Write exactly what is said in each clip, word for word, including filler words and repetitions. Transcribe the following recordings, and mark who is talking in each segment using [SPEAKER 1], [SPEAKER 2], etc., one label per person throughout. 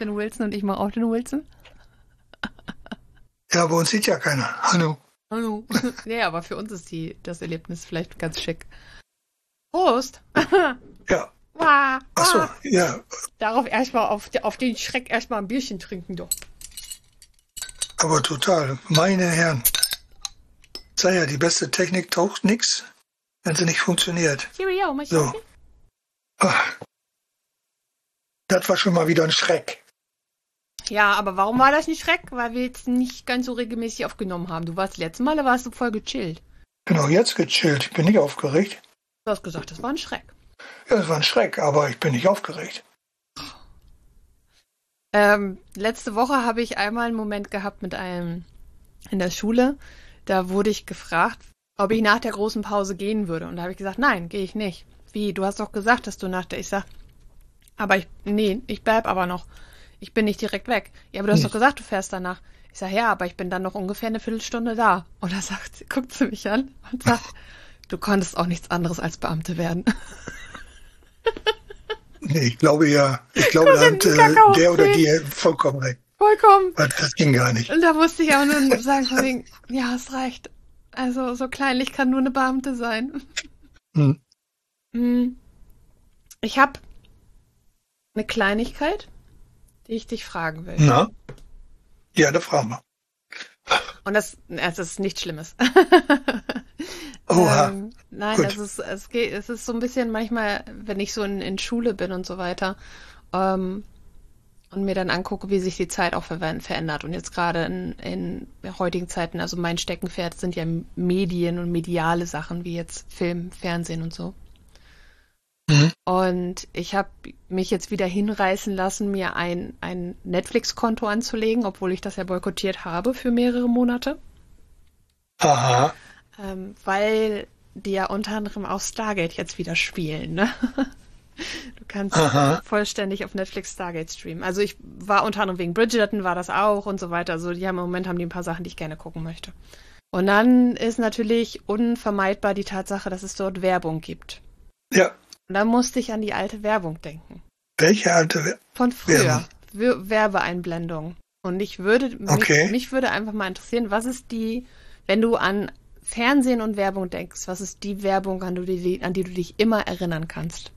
[SPEAKER 1] den Wilson und ich mache auch den Wilson.
[SPEAKER 2] Ja, bei uns sieht ja keiner. Hallo.
[SPEAKER 1] Hallo. Ja, aber für uns ist die, das Erlebnis vielleicht ganz schick. Prost!
[SPEAKER 2] Ja.
[SPEAKER 1] Wah,
[SPEAKER 2] Ach so,
[SPEAKER 1] wah.
[SPEAKER 2] ja.
[SPEAKER 1] Darauf erstmal, auf, auf den Schreck erstmal ein Bierchen trinken, doch.
[SPEAKER 2] Aber total. Meine Herren. Sei ja, die beste Technik taucht nix, wenn sie nicht funktioniert.
[SPEAKER 1] Cheerio, mein
[SPEAKER 2] So. Ach. Das war schon mal wieder ein Schreck.
[SPEAKER 1] Ja, aber warum war das nicht Schreck? Weil wir jetzt nicht ganz so regelmäßig aufgenommen haben. Du warst letztes Mal, da warst du voll gechillt.
[SPEAKER 2] Genau, jetzt gechillt. Ich bin nicht aufgeregt.
[SPEAKER 1] Du hast gesagt, das war ein Schreck.
[SPEAKER 2] Ja, das war ein Schreck, aber ich bin nicht aufgeregt.
[SPEAKER 1] Ähm, letzte Woche habe ich einmal einen Moment gehabt mit einem in der Schule. Da wurde ich gefragt, ob ich nach der großen Pause gehen würde. Und da habe ich gesagt, nein, gehe ich nicht. Wie, du hast doch gesagt, dass du nach der... Ich sag, aber ich... Nee, ich bleib aber noch. Ich bin nicht direkt weg. Ja, aber du hast
[SPEAKER 2] Hm.
[SPEAKER 1] doch gesagt, du fährst danach. Ich sag, ja, aber ich bin dann noch ungefähr eine Viertelstunde da. Und da sagt sie, guckt sie mich an und sagt, du konntest auch nichts anderes als Beamte werden.
[SPEAKER 2] Nee, ich glaube ja, ich glaube, da hat äh, der oder die vollkommen recht.
[SPEAKER 1] Vollkommen.
[SPEAKER 2] Weil das ging gar nicht.
[SPEAKER 1] Und da musste ich auch nur sagen, von wegen, ja, hast recht. Also so kleinlich kann nur eine Beamte sein.
[SPEAKER 2] Hm.
[SPEAKER 1] Hm. Ich habe eine Kleinigkeit, die ich dich fragen will.
[SPEAKER 2] Na? Ja, da fragen wir.
[SPEAKER 1] Und das, es ist nichts Schlimmes.
[SPEAKER 2] Oha.
[SPEAKER 1] ähm, nein,
[SPEAKER 2] Gut.
[SPEAKER 1] es ist, es geht, es ist so ein bisschen manchmal, wenn ich so in, in Schule bin und so weiter, ähm, und mir dann angucke, wie sich die Zeit auch ver verändert. Und jetzt gerade in, in heutigen Zeiten, also mein Steckenpferd sind ja Medien und mediale Sachen, wie jetzt Film, Fernsehen und so.
[SPEAKER 2] Mhm.
[SPEAKER 1] Und ich habe mich jetzt wieder hinreißen lassen, mir ein, ein Netflix-Konto anzulegen, obwohl ich das ja boykottiert habe für mehrere Monate.
[SPEAKER 2] Aha.
[SPEAKER 1] Ähm, weil die ja unter anderem auch Stargate jetzt wieder spielen, ne? Du kannst
[SPEAKER 2] Aha.
[SPEAKER 1] vollständig auf Netflix Stargate streamen. Also ich war unter anderem wegen Bridgerton, war das auch und so weiter. Also die haben im Moment haben die ein paar Sachen, die ich gerne gucken möchte. Und dann ist natürlich unvermeidbar die Tatsache, dass es dort Werbung gibt.
[SPEAKER 2] Ja.
[SPEAKER 1] Und dann musste ich an die alte Werbung denken.
[SPEAKER 2] Welche alte Wer-
[SPEAKER 1] Von früher.
[SPEAKER 2] Werbung?
[SPEAKER 1] Wir Werbeeinblendung. Und ich würde,
[SPEAKER 2] Okay.
[SPEAKER 1] mich, mich würde einfach mal interessieren, was ist die, wenn du an Fernsehen und Werbung denkst, was ist die Werbung, an, du die, an die du dich immer erinnern kannst?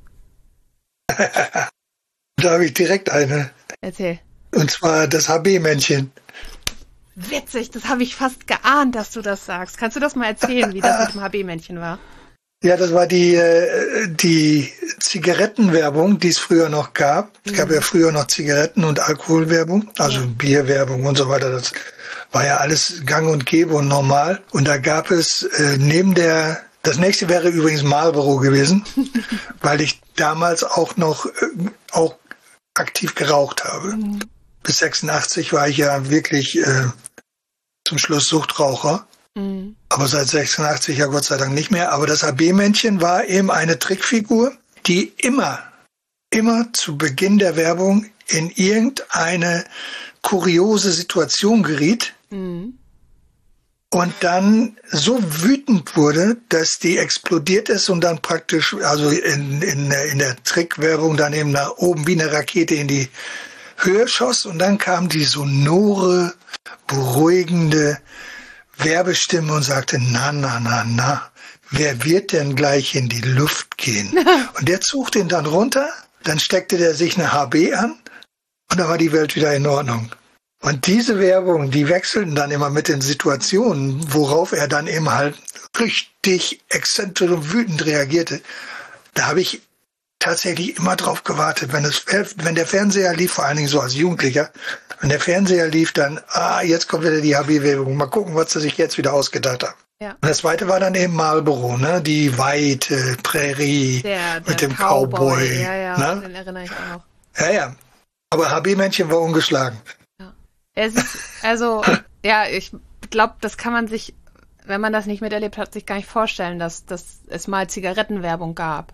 [SPEAKER 2] Da habe ich direkt eine.
[SPEAKER 1] Erzähl.
[SPEAKER 2] Und zwar das H B-Männchen.
[SPEAKER 1] Witzig, das habe ich fast geahnt, dass du das sagst. Kannst du das mal erzählen, wie das mit dem H B-Männchen war?
[SPEAKER 2] Ja, das war die, äh, die Zigarettenwerbung, die es früher noch gab. Es gab
[SPEAKER 1] Mhm.
[SPEAKER 2] ja früher noch Zigaretten- und Alkoholwerbung, also
[SPEAKER 1] Ja.
[SPEAKER 2] Bierwerbung und so weiter. Das war ja alles gang und gäbe und normal. Und da gab es äh, neben der, das nächste wäre übrigens Marlboro gewesen, weil ich damals auch noch äh, auch aktiv geraucht habe.
[SPEAKER 1] Mhm.
[SPEAKER 2] Bis sechsundachtzig war ich ja wirklich äh, zum Schluss Suchtraucher.
[SPEAKER 1] Mhm.
[SPEAKER 2] Aber seit sechsundachtzig ja Gott sei Dank nicht mehr. Aber das H B-Männchen war eben eine Trickfigur, die immer, immer zu Beginn der Werbung in irgendeine kuriose Situation geriet
[SPEAKER 1] Mhm.
[SPEAKER 2] und dann so wütend wurde, dass die explodiert ist und dann praktisch, also in, in, in der Trickwerbung dann eben nach oben wie eine Rakete in die Höhe schoss und dann kam die sonore, beruhigende Werbestimme und sagte, na, na, na, na, wer wird denn gleich in die Luft gehen? Und der zog den dann runter, dann steckte der sich eine H B an und dann war die Welt wieder in Ordnung. Und diese Werbung, die wechselten dann immer mit den Situationen, worauf er dann eben halt richtig exzentrisch und wütend reagierte. Da habe ich tatsächlich immer drauf gewartet, wenn es, wenn der Fernseher lief, vor allen Dingen so als Jugendlicher, wenn der Fernseher lief, dann, ah, jetzt kommt wieder die H B-Werbung, mal gucken, was sie sich jetzt wieder ausgedacht haben.
[SPEAKER 1] Ja.
[SPEAKER 2] Und das zweite war dann eben Marlboro, ne, die weite Prärie
[SPEAKER 1] Der, der
[SPEAKER 2] mit dem
[SPEAKER 1] Cowboy.
[SPEAKER 2] Cowboy.
[SPEAKER 1] Ja, ja,
[SPEAKER 2] ne?
[SPEAKER 1] den erinnere ich auch noch.
[SPEAKER 2] Ja, ja. Aber H B-Männchen war ungeschlagen.
[SPEAKER 1] Es ist, also, ja, ich glaube, das kann man sich, wenn man das nicht miterlebt hat, sich gar nicht vorstellen, dass, dass es mal Zigarettenwerbung gab.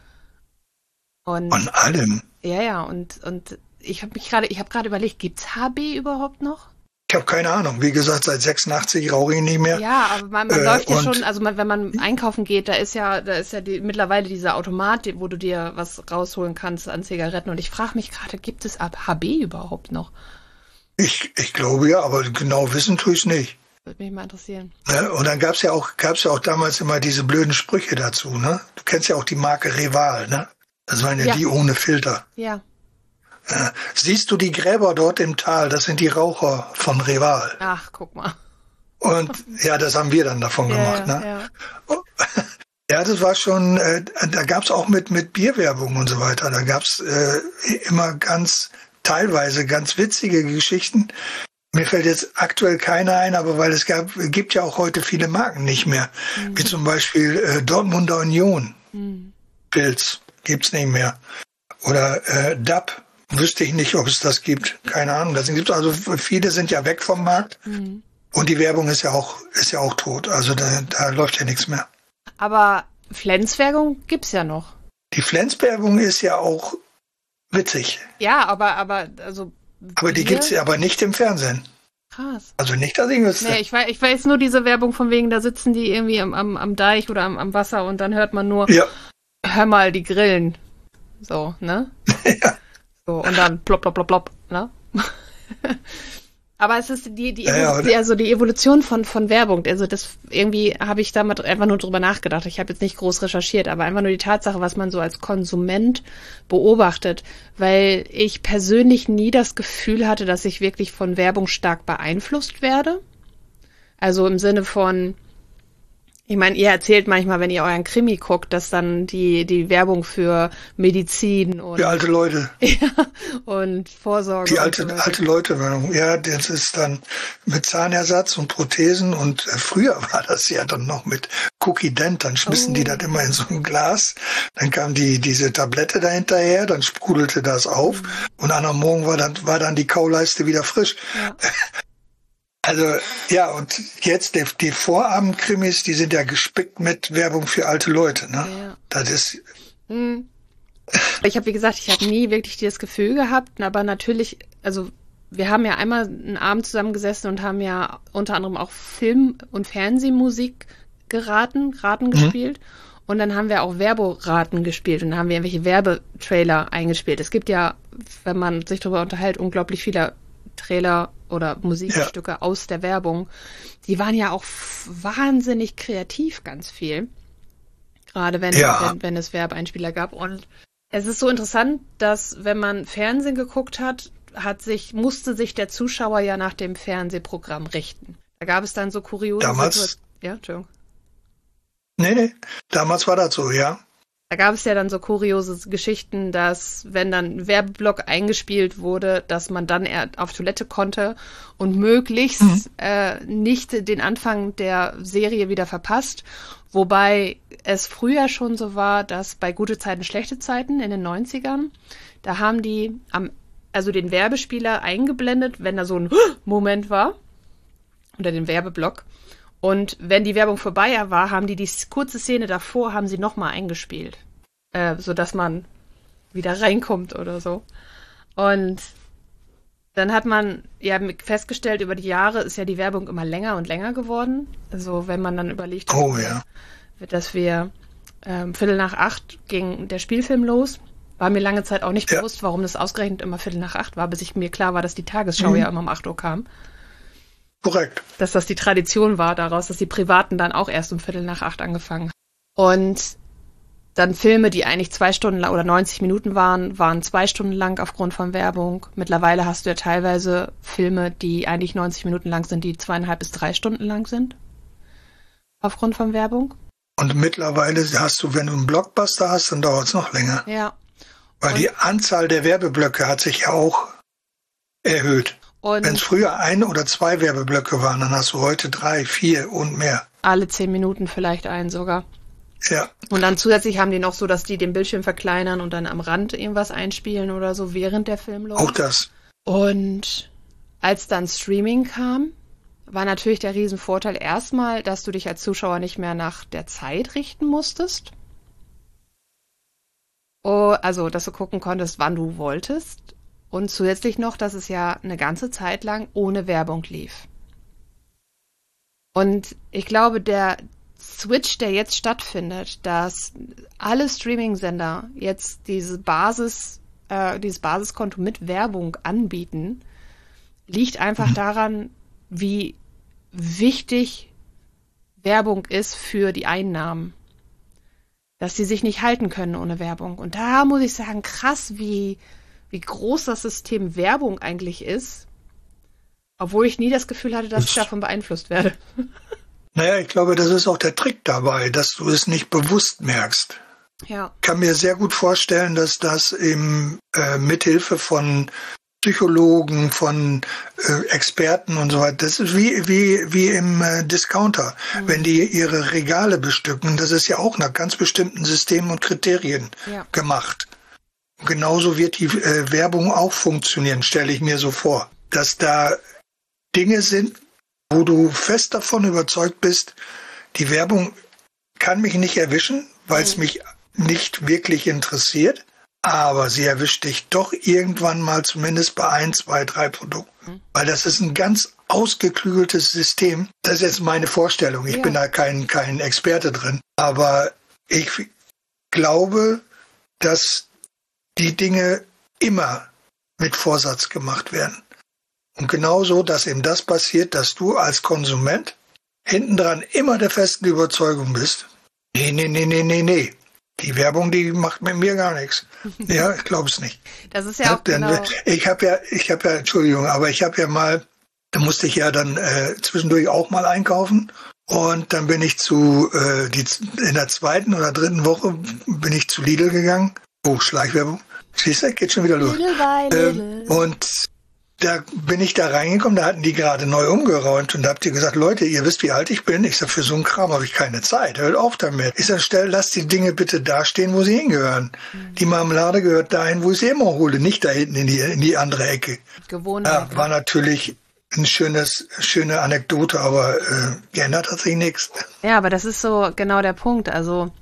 [SPEAKER 1] Und
[SPEAKER 2] Von allem.
[SPEAKER 1] ja, ja, und, und ich habe mich gerade, ich habe gerade überlegt, gibt's H B überhaupt noch?
[SPEAKER 2] Ich habe keine Ahnung. Wie gesagt, seit sechsundachtzig rauche ich nicht mehr.
[SPEAKER 1] Ja, aber man, man
[SPEAKER 2] Äh,
[SPEAKER 1] läuft ja
[SPEAKER 2] und-
[SPEAKER 1] schon, also man, wenn man einkaufen geht, da ist ja, da ist ja die, mittlerweile dieser Automat, die- wo du dir was rausholen kannst an Zigaretten. Und ich frage mich gerade, gibt es ab H B überhaupt noch?
[SPEAKER 2] Ich, ich glaube ja, aber genau wissen tue ich es nicht.
[SPEAKER 1] Würde mich mal interessieren.
[SPEAKER 2] Ne? Und dann gab's ja auch, gab's ja auch damals immer diese blöden Sprüche dazu, ne? Du kennst ja auch die Marke Rival, ne? Das waren ja,
[SPEAKER 1] Ja.
[SPEAKER 2] die ohne Filter.
[SPEAKER 1] Ja.
[SPEAKER 2] Ja. Siehst du die Gräber dort im Tal? Das sind die Raucher von Rival.
[SPEAKER 1] Ach, guck mal.
[SPEAKER 2] Und ja, das haben wir dann davon gemacht,
[SPEAKER 1] ja,
[SPEAKER 2] ne?
[SPEAKER 1] ja.
[SPEAKER 2] Ja, das war schon, äh, da gab's auch mit, mit Bierwerbung und so weiter. Da gab's äh, immer ganz, teilweise ganz witzige Geschichten. Mir fällt jetzt aktuell keine ein, aber weil es gab, gibt ja auch heute viele Marken nicht mehr.
[SPEAKER 1] Mhm.
[SPEAKER 2] Wie zum Beispiel äh, Dortmunder Union.
[SPEAKER 1] Mhm.
[SPEAKER 2] Pilz gibt's nicht mehr. Oder äh, D A P, wüsste ich nicht, ob es das gibt. Keine Ahnung. Das gibt's also, viele sind ja weg vom Markt.
[SPEAKER 1] Mhm.
[SPEAKER 2] Und die Werbung ist ja auch, ist ja auch tot. Also da, da läuft ja nichts mehr.
[SPEAKER 1] Aber Flenswerbung gibt's ja noch.
[SPEAKER 2] Die Flenswerbung ist ja auch witzig.
[SPEAKER 1] Ja, aber, aber, also.
[SPEAKER 2] Aber die
[SPEAKER 1] Bier?
[SPEAKER 2] gibt's ja aber nicht im Fernsehen.
[SPEAKER 1] Krass.
[SPEAKER 2] Also nicht, dass ich wüsste.
[SPEAKER 1] Nee, ich weiß, ich weiß nur diese Werbung von wegen, da sitzen die irgendwie am, am, am Deich oder am, am Wasser und dann hört man nur,
[SPEAKER 2] Ja,
[SPEAKER 1] hör mal, die grillen. So, ne?
[SPEAKER 2] ja.
[SPEAKER 1] So, und dann plopp, plopp, plopp, plopp, ne? Aber es ist die, die,
[SPEAKER 2] Ja, ja,
[SPEAKER 1] Evo- die, also die Evolution von, von Werbung. Also das irgendwie habe ich damals einfach nur drüber nachgedacht. Ich habe jetzt nicht groß recherchiert, aber einfach nur die Tatsache, was man so als Konsument beobachtet. Weil ich persönlich nie das Gefühl hatte, dass ich wirklich von Werbung stark beeinflusst werde. Also im Sinne von, ich meine, ihr erzählt manchmal, wenn ihr euren Krimi guckt, dass dann die, die Werbung für Medizin und,
[SPEAKER 2] Die alte Leute.
[SPEAKER 1] ja, und Vorsorge.
[SPEAKER 2] Die
[SPEAKER 1] und
[SPEAKER 2] alte,
[SPEAKER 1] so weiter.
[SPEAKER 2] alte Leute. Ja, das ist dann mit Zahnersatz und Prothesen. Und äh, früher war das ja dann noch mit Cookie Dent. Dann schmissen
[SPEAKER 1] Oh.
[SPEAKER 2] die das immer in so ein Glas. Dann kam die, diese Tablette dahinterher. Dann sprudelte das auf.
[SPEAKER 1] Mhm.
[SPEAKER 2] Und an am Morgen war dann, war dann die Kauleiste wieder frisch.
[SPEAKER 1] Ja.
[SPEAKER 2] Also, ja, und jetzt die, die Vorabendkrimis, die sind ja gespickt mit Werbung für alte Leute, ne?
[SPEAKER 1] Ja.
[SPEAKER 2] Das ist,
[SPEAKER 1] Hm. Ich habe, wie gesagt, ich habe nie wirklich das Gefühl gehabt, aber natürlich, also wir haben ja einmal einen Abend zusammengesessen und haben ja unter anderem auch Film- und Fernsehmusik geraten, Raten gespielt. Und dann haben wir auch Werberaten gespielt und dann haben wir irgendwelche Werbetrailer eingespielt. Es gibt ja, wenn man sich darüber unterhält, unglaublich viele Trailer oder Musikstücke ja. aus der Werbung. Die waren ja auch wahnsinnig kreativ, ganz viel. Gerade wenn,
[SPEAKER 2] ja.
[SPEAKER 1] wenn, wenn es Werbeeinspieler gab. Und es ist so interessant, dass wenn man Fernsehen geguckt hat, hat sich, musste sich der Zuschauer ja nach dem Fernsehprogramm richten. Da gab es dann so kuriose
[SPEAKER 2] Damals?
[SPEAKER 1] Situationen. Ja, Entschuldigung.
[SPEAKER 2] Nee, nee, damals war das so, ja.
[SPEAKER 1] Da gab es ja dann so kuriose Geschichten, dass wenn dann ein Werbeblock eingespielt wurde, dass man dann eher auf Toilette konnte und möglichst mhm. äh, nicht den Anfang der Serie wieder verpasst. Wobei es früher schon so war, dass bei Gute Zeiten, schlechte Zeiten in den neunzigern, da haben die am, also den Werbespieler eingeblendet, wenn da so ein Moment war, oder den Werbeblock. Und wenn die Werbung vorbei war, haben die die kurze Szene davor, haben sie nochmal eingespielt. Äh, sodass man wieder reinkommt oder so. Und dann hat man ja festgestellt, über die Jahre ist ja die Werbung immer länger und länger geworden. Also wenn man dann überlegt,
[SPEAKER 2] oh, ja.
[SPEAKER 1] dass wir ähm, Viertel nach acht ging der Spielfilm los. War mir lange Zeit auch nicht
[SPEAKER 2] ja.
[SPEAKER 1] bewusst, warum das ausgerechnet immer Viertel nach acht war, bis ich mir klar war, dass die Tagesschau
[SPEAKER 2] mhm.
[SPEAKER 1] ja immer um acht Uhr kam.
[SPEAKER 2] Korrekt.
[SPEAKER 1] Dass das die Tradition war daraus, dass die Privaten dann auch erst um Viertel nach acht angefangen haben. Und dann Filme, die eigentlich zwei Stunden lang oder neunzig Minuten waren, waren zwei Stunden lang aufgrund von Werbung. Mittlerweile hast du ja teilweise Filme, die eigentlich neunzig Minuten lang sind, die zweieinhalb bis drei Stunden lang sind. Aufgrund von Werbung.
[SPEAKER 2] Und mittlerweile hast du, wenn du einen Blockbuster hast, dann dauert es noch länger.
[SPEAKER 1] Ja.
[SPEAKER 2] Weil
[SPEAKER 1] Und
[SPEAKER 2] die Anzahl der Werbeblöcke hat sich ja auch erhöht. Wenn es früher ein oder zwei Werbeblöcke waren, dann hast du heute drei, vier und mehr.
[SPEAKER 1] Alle zehn Minuten vielleicht einen sogar.
[SPEAKER 2] Ja.
[SPEAKER 1] Und dann zusätzlich haben die noch so, dass die den Bildschirm verkleinern und dann am Rand irgendwas einspielen oder so, während der Film läuft.
[SPEAKER 2] Auch das.
[SPEAKER 1] Und als dann Streaming kam, war natürlich der Riesenvorteil erstmal, dass du dich als Zuschauer nicht mehr nach der Zeit richten musstest. Oh, also, dass du gucken konntest, wann du wolltest. Und zusätzlich noch, dass es ja eine ganze Zeit lang ohne Werbung lief. Und ich glaube, der Switch, der jetzt stattfindet, dass alle Streaming-Sender jetzt diese Basis, äh, dieses Basiskonto mit Werbung anbieten, liegt einfach daran, wie wichtig Werbung ist für die Einnahmen. Dass sie sich nicht halten können ohne Werbung. Und da muss ich sagen, krass, wie, wie groß das System Werbung eigentlich ist, obwohl ich nie das Gefühl hatte, dass ich davon beeinflusst werde.
[SPEAKER 2] Naja, ich glaube, das ist auch der Trick dabei, dass du es nicht bewusst merkst.
[SPEAKER 1] Ja.
[SPEAKER 2] Ich kann mir sehr gut vorstellen, dass das eben äh, mithilfe von Psychologen, von äh, Experten und so weiter, das ist wie wie wie im äh, Discounter, mhm. wenn die ihre Regale bestücken, das ist ja auch nach ganz bestimmten Systemen und Kriterien ja. gemacht. Und genauso wird die äh, Werbung auch funktionieren, stelle ich mir so vor, dass da Dinge sind, wo du fest davon überzeugt bist, die Werbung kann mich nicht erwischen, weil es mhm. mich nicht wirklich interessiert. Aber sie erwischt dich doch irgendwann mal zumindest bei ein, zwei, drei Produkten. Mhm. Weil das ist ein ganz ausgeklügeltes System. Das ist jetzt meine Vorstellung. Ich ja. bin da kein, kein Experte drin. Aber ich glaube, dass die Dinge immer mit Vorsatz gemacht werden. Und genauso, dass eben das passiert, dass du als Konsument hintendran immer der festen Überzeugung bist, nee, nee, nee, nee, nee, nee. Die Werbung, die macht mit mir gar nichts. Ja, ich glaube es nicht.
[SPEAKER 1] Das ist ja auch
[SPEAKER 2] Denn,
[SPEAKER 1] genau...
[SPEAKER 2] Ich habe ja, ich habe ja, Entschuldigung, aber ich habe ja mal, da musste ich ja dann äh, zwischendurch auch mal einkaufen. Und dann bin ich zu, äh, die, in der zweiten oder dritten Woche bin ich zu Lidl gegangen. Oh, Schleichwerbung. Siehst du, geht schon wieder los.
[SPEAKER 1] Lidl by Lidl.
[SPEAKER 2] Ähm, und da bin ich da reingekommen, da hatten die gerade neu umgeräumt und da habt ihr gesagt, Leute, ihr wisst, wie alt ich bin. Ich sag, für so einen Kram habe ich keine Zeit. Hört auf damit. Ich sag, stell, lasst die Dinge bitte da stehen, wo sie hingehören. Mhm. Die Marmelade gehört dahin, wo ich sie immer hole, nicht da hinten in die, in die andere Ecke.
[SPEAKER 1] Gewohnheit.
[SPEAKER 2] Ja, war natürlich ein schönes, schöne Anekdote, aber äh, geändert hat sich nichts.
[SPEAKER 1] Ja, aber das ist so genau der Punkt. Also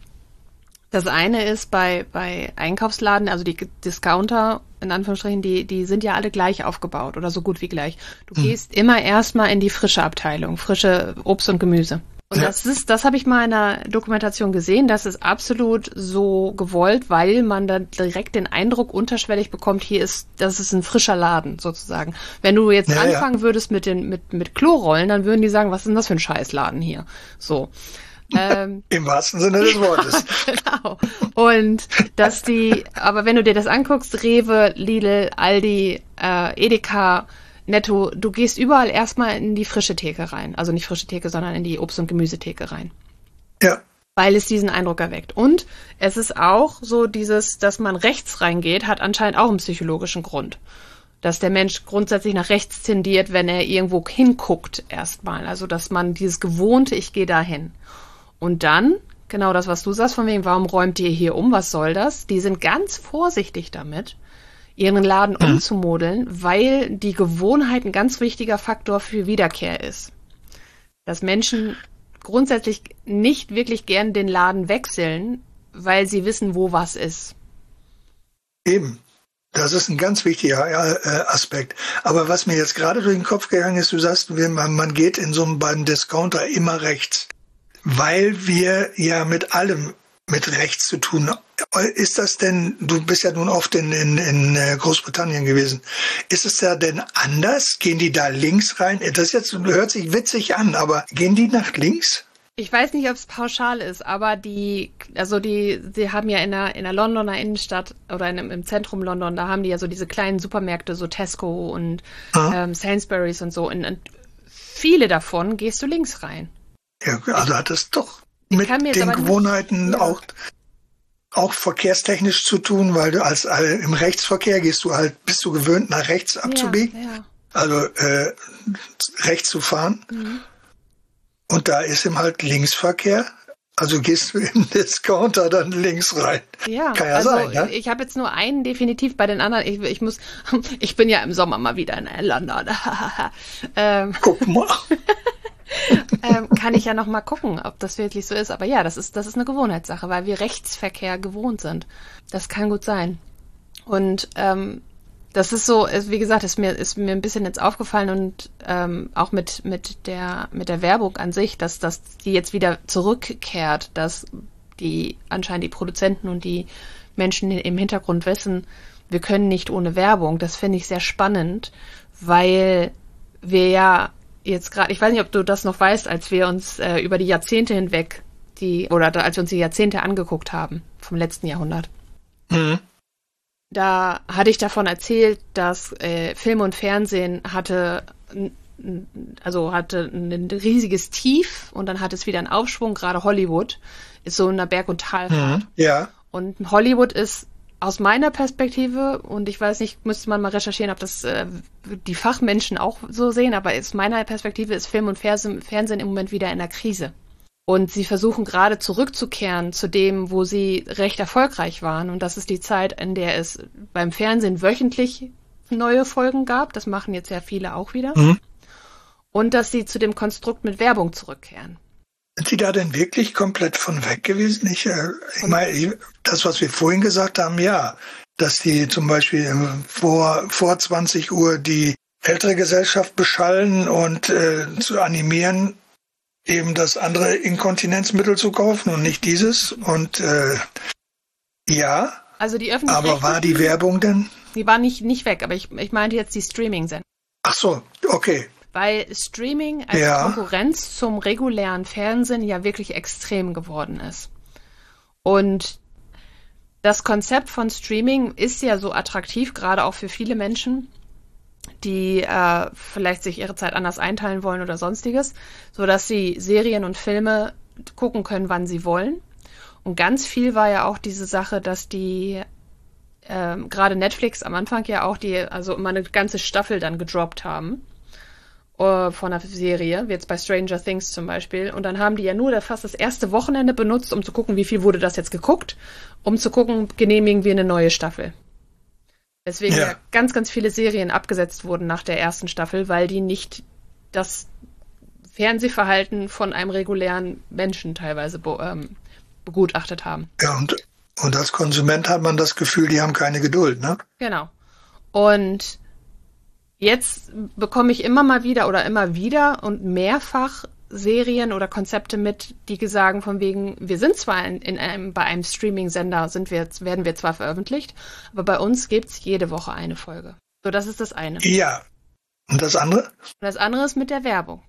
[SPEAKER 1] das eine ist bei, bei Einkaufsladen, also die Discounter, in Anführungsstrichen, die, die sind ja alle gleich aufgebaut oder so gut wie gleich. Du hm. gehst immer erstmal in die frische Abteilung, frische Obst und Gemüse. Und ja. das ist, das habe ich mal in einer Dokumentation gesehen, das ist absolut so gewollt, weil man dann direkt den Eindruck unterschwellig bekommt, hier ist, das ist ein frischer Laden sozusagen. Wenn du jetzt ja, anfangen ja. würdest mit den, mit, mit Klorollen, dann würden die sagen, was ist denn das für ein Scheißladen hier? So. Ähm,
[SPEAKER 2] Im wahrsten Sinne des Wortes.
[SPEAKER 1] Genau. Und dass die, aber wenn du dir das anguckst, Rewe, Lidl, Aldi, äh, Edeka, Netto, du gehst überall erstmal in die frische Theke rein. Also nicht frische Theke, sondern in die Obst- und Gemüsetheke rein.
[SPEAKER 2] Ja.
[SPEAKER 1] Weil es diesen Eindruck erweckt. Und es ist auch so dieses, dass man rechts reingeht, hat anscheinend auch einen psychologischen Grund. Dass der Mensch grundsätzlich nach rechts tendiert, wenn er irgendwo hinguckt erstmal. Also dass man dieses Gewohnte, ich gehe dahin. Und dann, genau das, was du sagst, von wegen, warum räumt ihr hier um, was soll das? Die sind ganz vorsichtig damit, ihren Laden mhm. umzumodeln, weil die Gewohnheit ein ganz wichtiger Faktor für Wiederkehr ist. Dass Menschen grundsätzlich nicht wirklich gern den Laden wechseln, weil sie wissen, wo was ist.
[SPEAKER 2] Eben. Das ist ein ganz wichtiger äh, Aspekt. Aber was mir jetzt gerade durch den Kopf gegangen ist, du sagst, man, man geht in so einem beim Discounter immer rechts. Weil wir ja mit allem mit rechts zu tun haben. Ist das denn, du bist ja nun oft in, in, in Großbritannien gewesen, ist es da denn anders? Gehen die da links rein? Das jetzt hört sich witzig an, aber gehen die nach links?
[SPEAKER 1] Ich weiß nicht, ob es pauschal ist, aber die, also die, sie haben ja in der, in der Londoner Innenstadt oder in, im Zentrum London, da haben die ja so diese kleinen Supermärkte, so Tesco und ähm, Sainsbury's und so. Und, und viele davon gehst du links rein.
[SPEAKER 2] Ja, also hat es doch mit den Gewohnheiten nicht, ja. auch, auch verkehrstechnisch zu tun, weil du als äh, im Rechtsverkehr gehst du halt, bist du gewöhnt, nach rechts abzubiegen, ja, ja. also äh, rechts zu fahren. Mhm. Und da ist eben halt Linksverkehr. Also gehst du im Discounter dann links rein.
[SPEAKER 1] Ja,
[SPEAKER 2] kann ja
[SPEAKER 1] also
[SPEAKER 2] sein. Ja?
[SPEAKER 1] Ich habe jetzt nur einen definitiv, bei den anderen, ich, ich muss, ich bin ja im Sommer mal wieder in London. ähm,
[SPEAKER 2] Guck mal.
[SPEAKER 1] ähm, kann ich ja noch mal gucken, ob das wirklich so ist. Aber ja, das ist, das ist eine Gewohnheitssache, weil wir Rechtsverkehr gewohnt sind. Das kann gut sein. Und ähm, das ist so, ist, wie gesagt, ist mir, ist mir ein bisschen jetzt aufgefallen und ähm, auch mit, mit, der, mit der Werbung an sich, dass, dass die jetzt wieder zurückkehrt, dass die anscheinend die Produzenten und die Menschen im Hintergrund wissen, wir können nicht ohne Werbung. Das finde ich sehr spannend, weil wir ja jetzt gerade, ich weiß nicht, ob du das noch weißt, als wir uns äh, über die Jahrzehnte hinweg, die oder als wir uns die Jahrzehnte angeguckt haben vom letzten Jahrhundert.
[SPEAKER 2] Mhm.
[SPEAKER 1] Da hatte ich davon erzählt, dass äh, Film und Fernsehen hatte, also hatte ein riesiges Tief und dann hat es wieder einen Aufschwung. Gerade Hollywood ist so in einer Berg- und Talfahrt.
[SPEAKER 2] Mhm. Ja.
[SPEAKER 1] Und Hollywood ist aus meiner Perspektive, und ich weiß nicht, müsste man mal recherchieren, ob das äh, die Fachmenschen auch so sehen, aber aus meiner Perspektive ist Film und Fernsehen, Fernsehen im Moment wieder in der Krise. Und sie versuchen gerade zurückzukehren zu dem, wo sie recht erfolgreich waren. Und das ist die Zeit, in der es beim Fernsehen wöchentlich neue Folgen gab. Das machen jetzt ja viele auch wieder.
[SPEAKER 2] Mhm.
[SPEAKER 1] Und dass sie zu dem Konstrukt mit Werbung zurückkehren.
[SPEAKER 2] Sind Sie da denn wirklich komplett von weg gewesen? Ich, äh, ich meine, das, was wir vorhin gesagt haben, ja. Dass die zum Beispiel vor, vor zwanzig Uhr die ältere Gesellschaft beschallen und äh, zu animieren, eben das andere Inkontinenzmittel zu kaufen und nicht dieses. Und äh, ja,
[SPEAKER 1] also die
[SPEAKER 2] aber war die Werbung denn?
[SPEAKER 1] Die war nicht, nicht weg, aber ich, ich meinte jetzt die Streaming-Sender.
[SPEAKER 2] Ach so, okay.
[SPEAKER 1] Weil Streaming als
[SPEAKER 2] ja.
[SPEAKER 1] Konkurrenz zum regulären Fernsehen ja wirklich extrem geworden ist. Und das Konzept von Streaming ist ja so attraktiv, gerade auch für viele Menschen, die äh, vielleicht sich ihre Zeit anders einteilen wollen oder sonstiges, sodass sie Serien und Filme gucken können, wann sie wollen. Und ganz viel war ja auch diese Sache, dass die ähm, gerade Netflix am Anfang ja auch die, also immer eine ganze Staffel dann gedroppt haben äh, von einer Serie, wie jetzt bei Stranger Things zum Beispiel. Und dann haben die ja nur fast das erste Wochenende benutzt, um zu gucken, wie viel wurde das jetzt geguckt, um zu gucken, genehmigen wir eine neue Staffel. Deswegen ja. ja ganz, ganz viele Serien abgesetzt wurden nach der ersten Staffel, weil die nicht das Fernsehverhalten von einem regulären Menschen teilweise be- ähm, begutachtet haben.
[SPEAKER 2] Ja, und, und als Konsument hat man das Gefühl, die haben keine Geduld, ne?
[SPEAKER 1] Genau. Und jetzt bekomme ich immer mal wieder oder immer wieder und mehrfach Serien oder Konzepte mit, die sagen von wegen, wir sind zwar in, in einem, bei einem Streaming-Sender sind wir, werden wir zwar veröffentlicht, aber bei uns gibt's jede Woche eine Folge. So, das ist das eine.
[SPEAKER 2] Ja. Und das andere? Und
[SPEAKER 1] das andere ist mit der Werbung.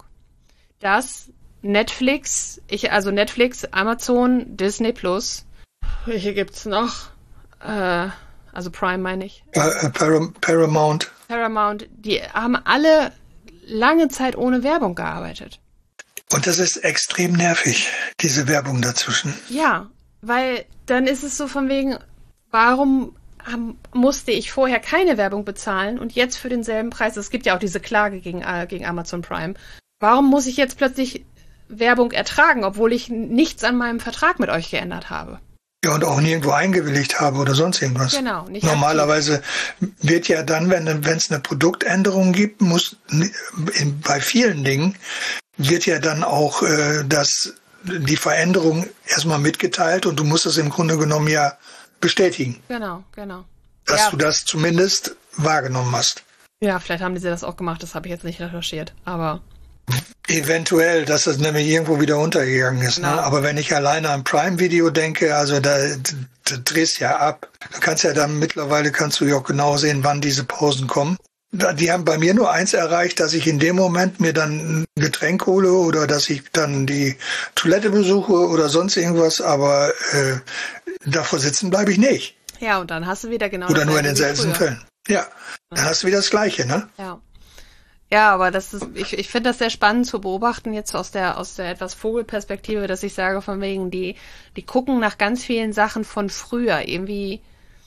[SPEAKER 1] Dass Netflix, ich, also Netflix, Amazon, Disney Plus, welche gibt's noch? Äh, also Prime meine ich.
[SPEAKER 2] Äh, Par- Paramount.
[SPEAKER 1] Paramount, die haben alle lange Zeit ohne Werbung gearbeitet.
[SPEAKER 2] Und das ist extrem nervig, diese Werbung dazwischen.
[SPEAKER 1] Ja, weil dann ist es so von wegen, warum haben, musste ich vorher keine Werbung bezahlen und jetzt für denselben Preis, es gibt ja auch diese Klage gegen, äh, gegen Amazon Prime, warum muss ich jetzt plötzlich Werbung ertragen, obwohl ich nichts an meinem Vertrag mit euch geändert habe?
[SPEAKER 2] Ja, und auch nirgendwo eingewilligt habe oder sonst irgendwas.
[SPEAKER 1] Genau. Nicht
[SPEAKER 2] Normalerweise aktiv. Wird ja dann, wenn es eine Produktänderung gibt, muss in, bei vielen Dingen wird ja dann auch äh, das, die Veränderung erstmal mitgeteilt und du musst es im Grunde genommen ja bestätigen.
[SPEAKER 1] Genau, genau.
[SPEAKER 2] Dass
[SPEAKER 1] ja.
[SPEAKER 2] du das zumindest wahrgenommen hast.
[SPEAKER 1] Ja, vielleicht haben die das auch gemacht, das habe ich jetzt nicht recherchiert, aber...
[SPEAKER 2] Eventuell, dass das nämlich irgendwo wieder untergegangen ist.
[SPEAKER 1] Genau.
[SPEAKER 2] Ne? Aber wenn ich alleine an Prime-Video denke, also da, da drehst ja ab. Du kannst ja dann mittlerweile, kannst du ja auch genau sehen, wann diese Pausen kommen. Die haben bei mir nur eins erreicht, dass ich in dem Moment mir dann ein Getränk hole oder dass ich dann die Toilette besuche oder sonst irgendwas, aber äh, davor sitzen bleibe ich nicht.
[SPEAKER 1] Ja, und dann hast du wieder genau...
[SPEAKER 2] Oder nur in den seltensten Fällen. Ja, dann hast du wieder das Gleiche, ne?
[SPEAKER 1] Ja. Ja, aber das ist, ich, ich finde das sehr spannend zu beobachten, jetzt aus der, aus der etwas Vogelperspektive, dass ich sage, von wegen, die, die gucken nach ganz vielen Sachen von früher, irgendwie.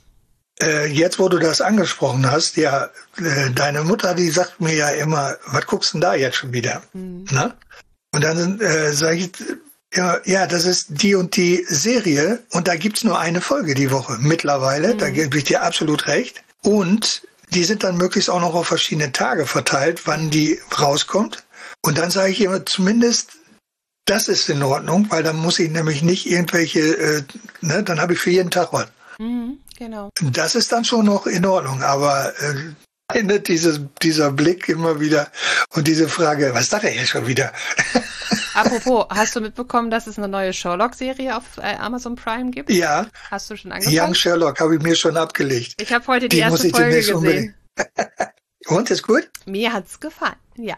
[SPEAKER 2] Äh, jetzt, wo du das angesprochen hast, ja, äh, deine Mutter, die sagt mir ja immer, was guckst du denn da jetzt schon wieder? Mhm. Ne? Und dann äh, sage ich, ja, ja, das ist die und die Serie und da gibt's nur eine Folge die Woche mittlerweile, mhm. Da gebe ich dir absolut recht. Und die sind dann möglichst auch noch auf verschiedene Tage verteilt, wann die rauskommt. Und dann sage ich immer, zumindest, das ist in Ordnung, weil dann muss ich nämlich nicht irgendwelche, äh, ne, dann habe ich für jeden Tag was.
[SPEAKER 1] Mhm, Genau.
[SPEAKER 2] Das ist dann schon noch in Ordnung, aber äh, dieses, dieser Blick immer wieder und diese Frage, was sagt er hier schon wieder?
[SPEAKER 1] Apropos, hast du mitbekommen, dass es eine neue Sherlock-Serie auf äh, Amazon Prime gibt?
[SPEAKER 2] Ja.
[SPEAKER 1] Hast du schon angefangen?
[SPEAKER 2] Young Sherlock habe ich mir schon abgelegt.
[SPEAKER 1] Ich habe heute die,
[SPEAKER 2] die
[SPEAKER 1] erste Folge gesehen.
[SPEAKER 2] Unbedingt. Und, ist gut?
[SPEAKER 1] Mir hat's gefallen, ja.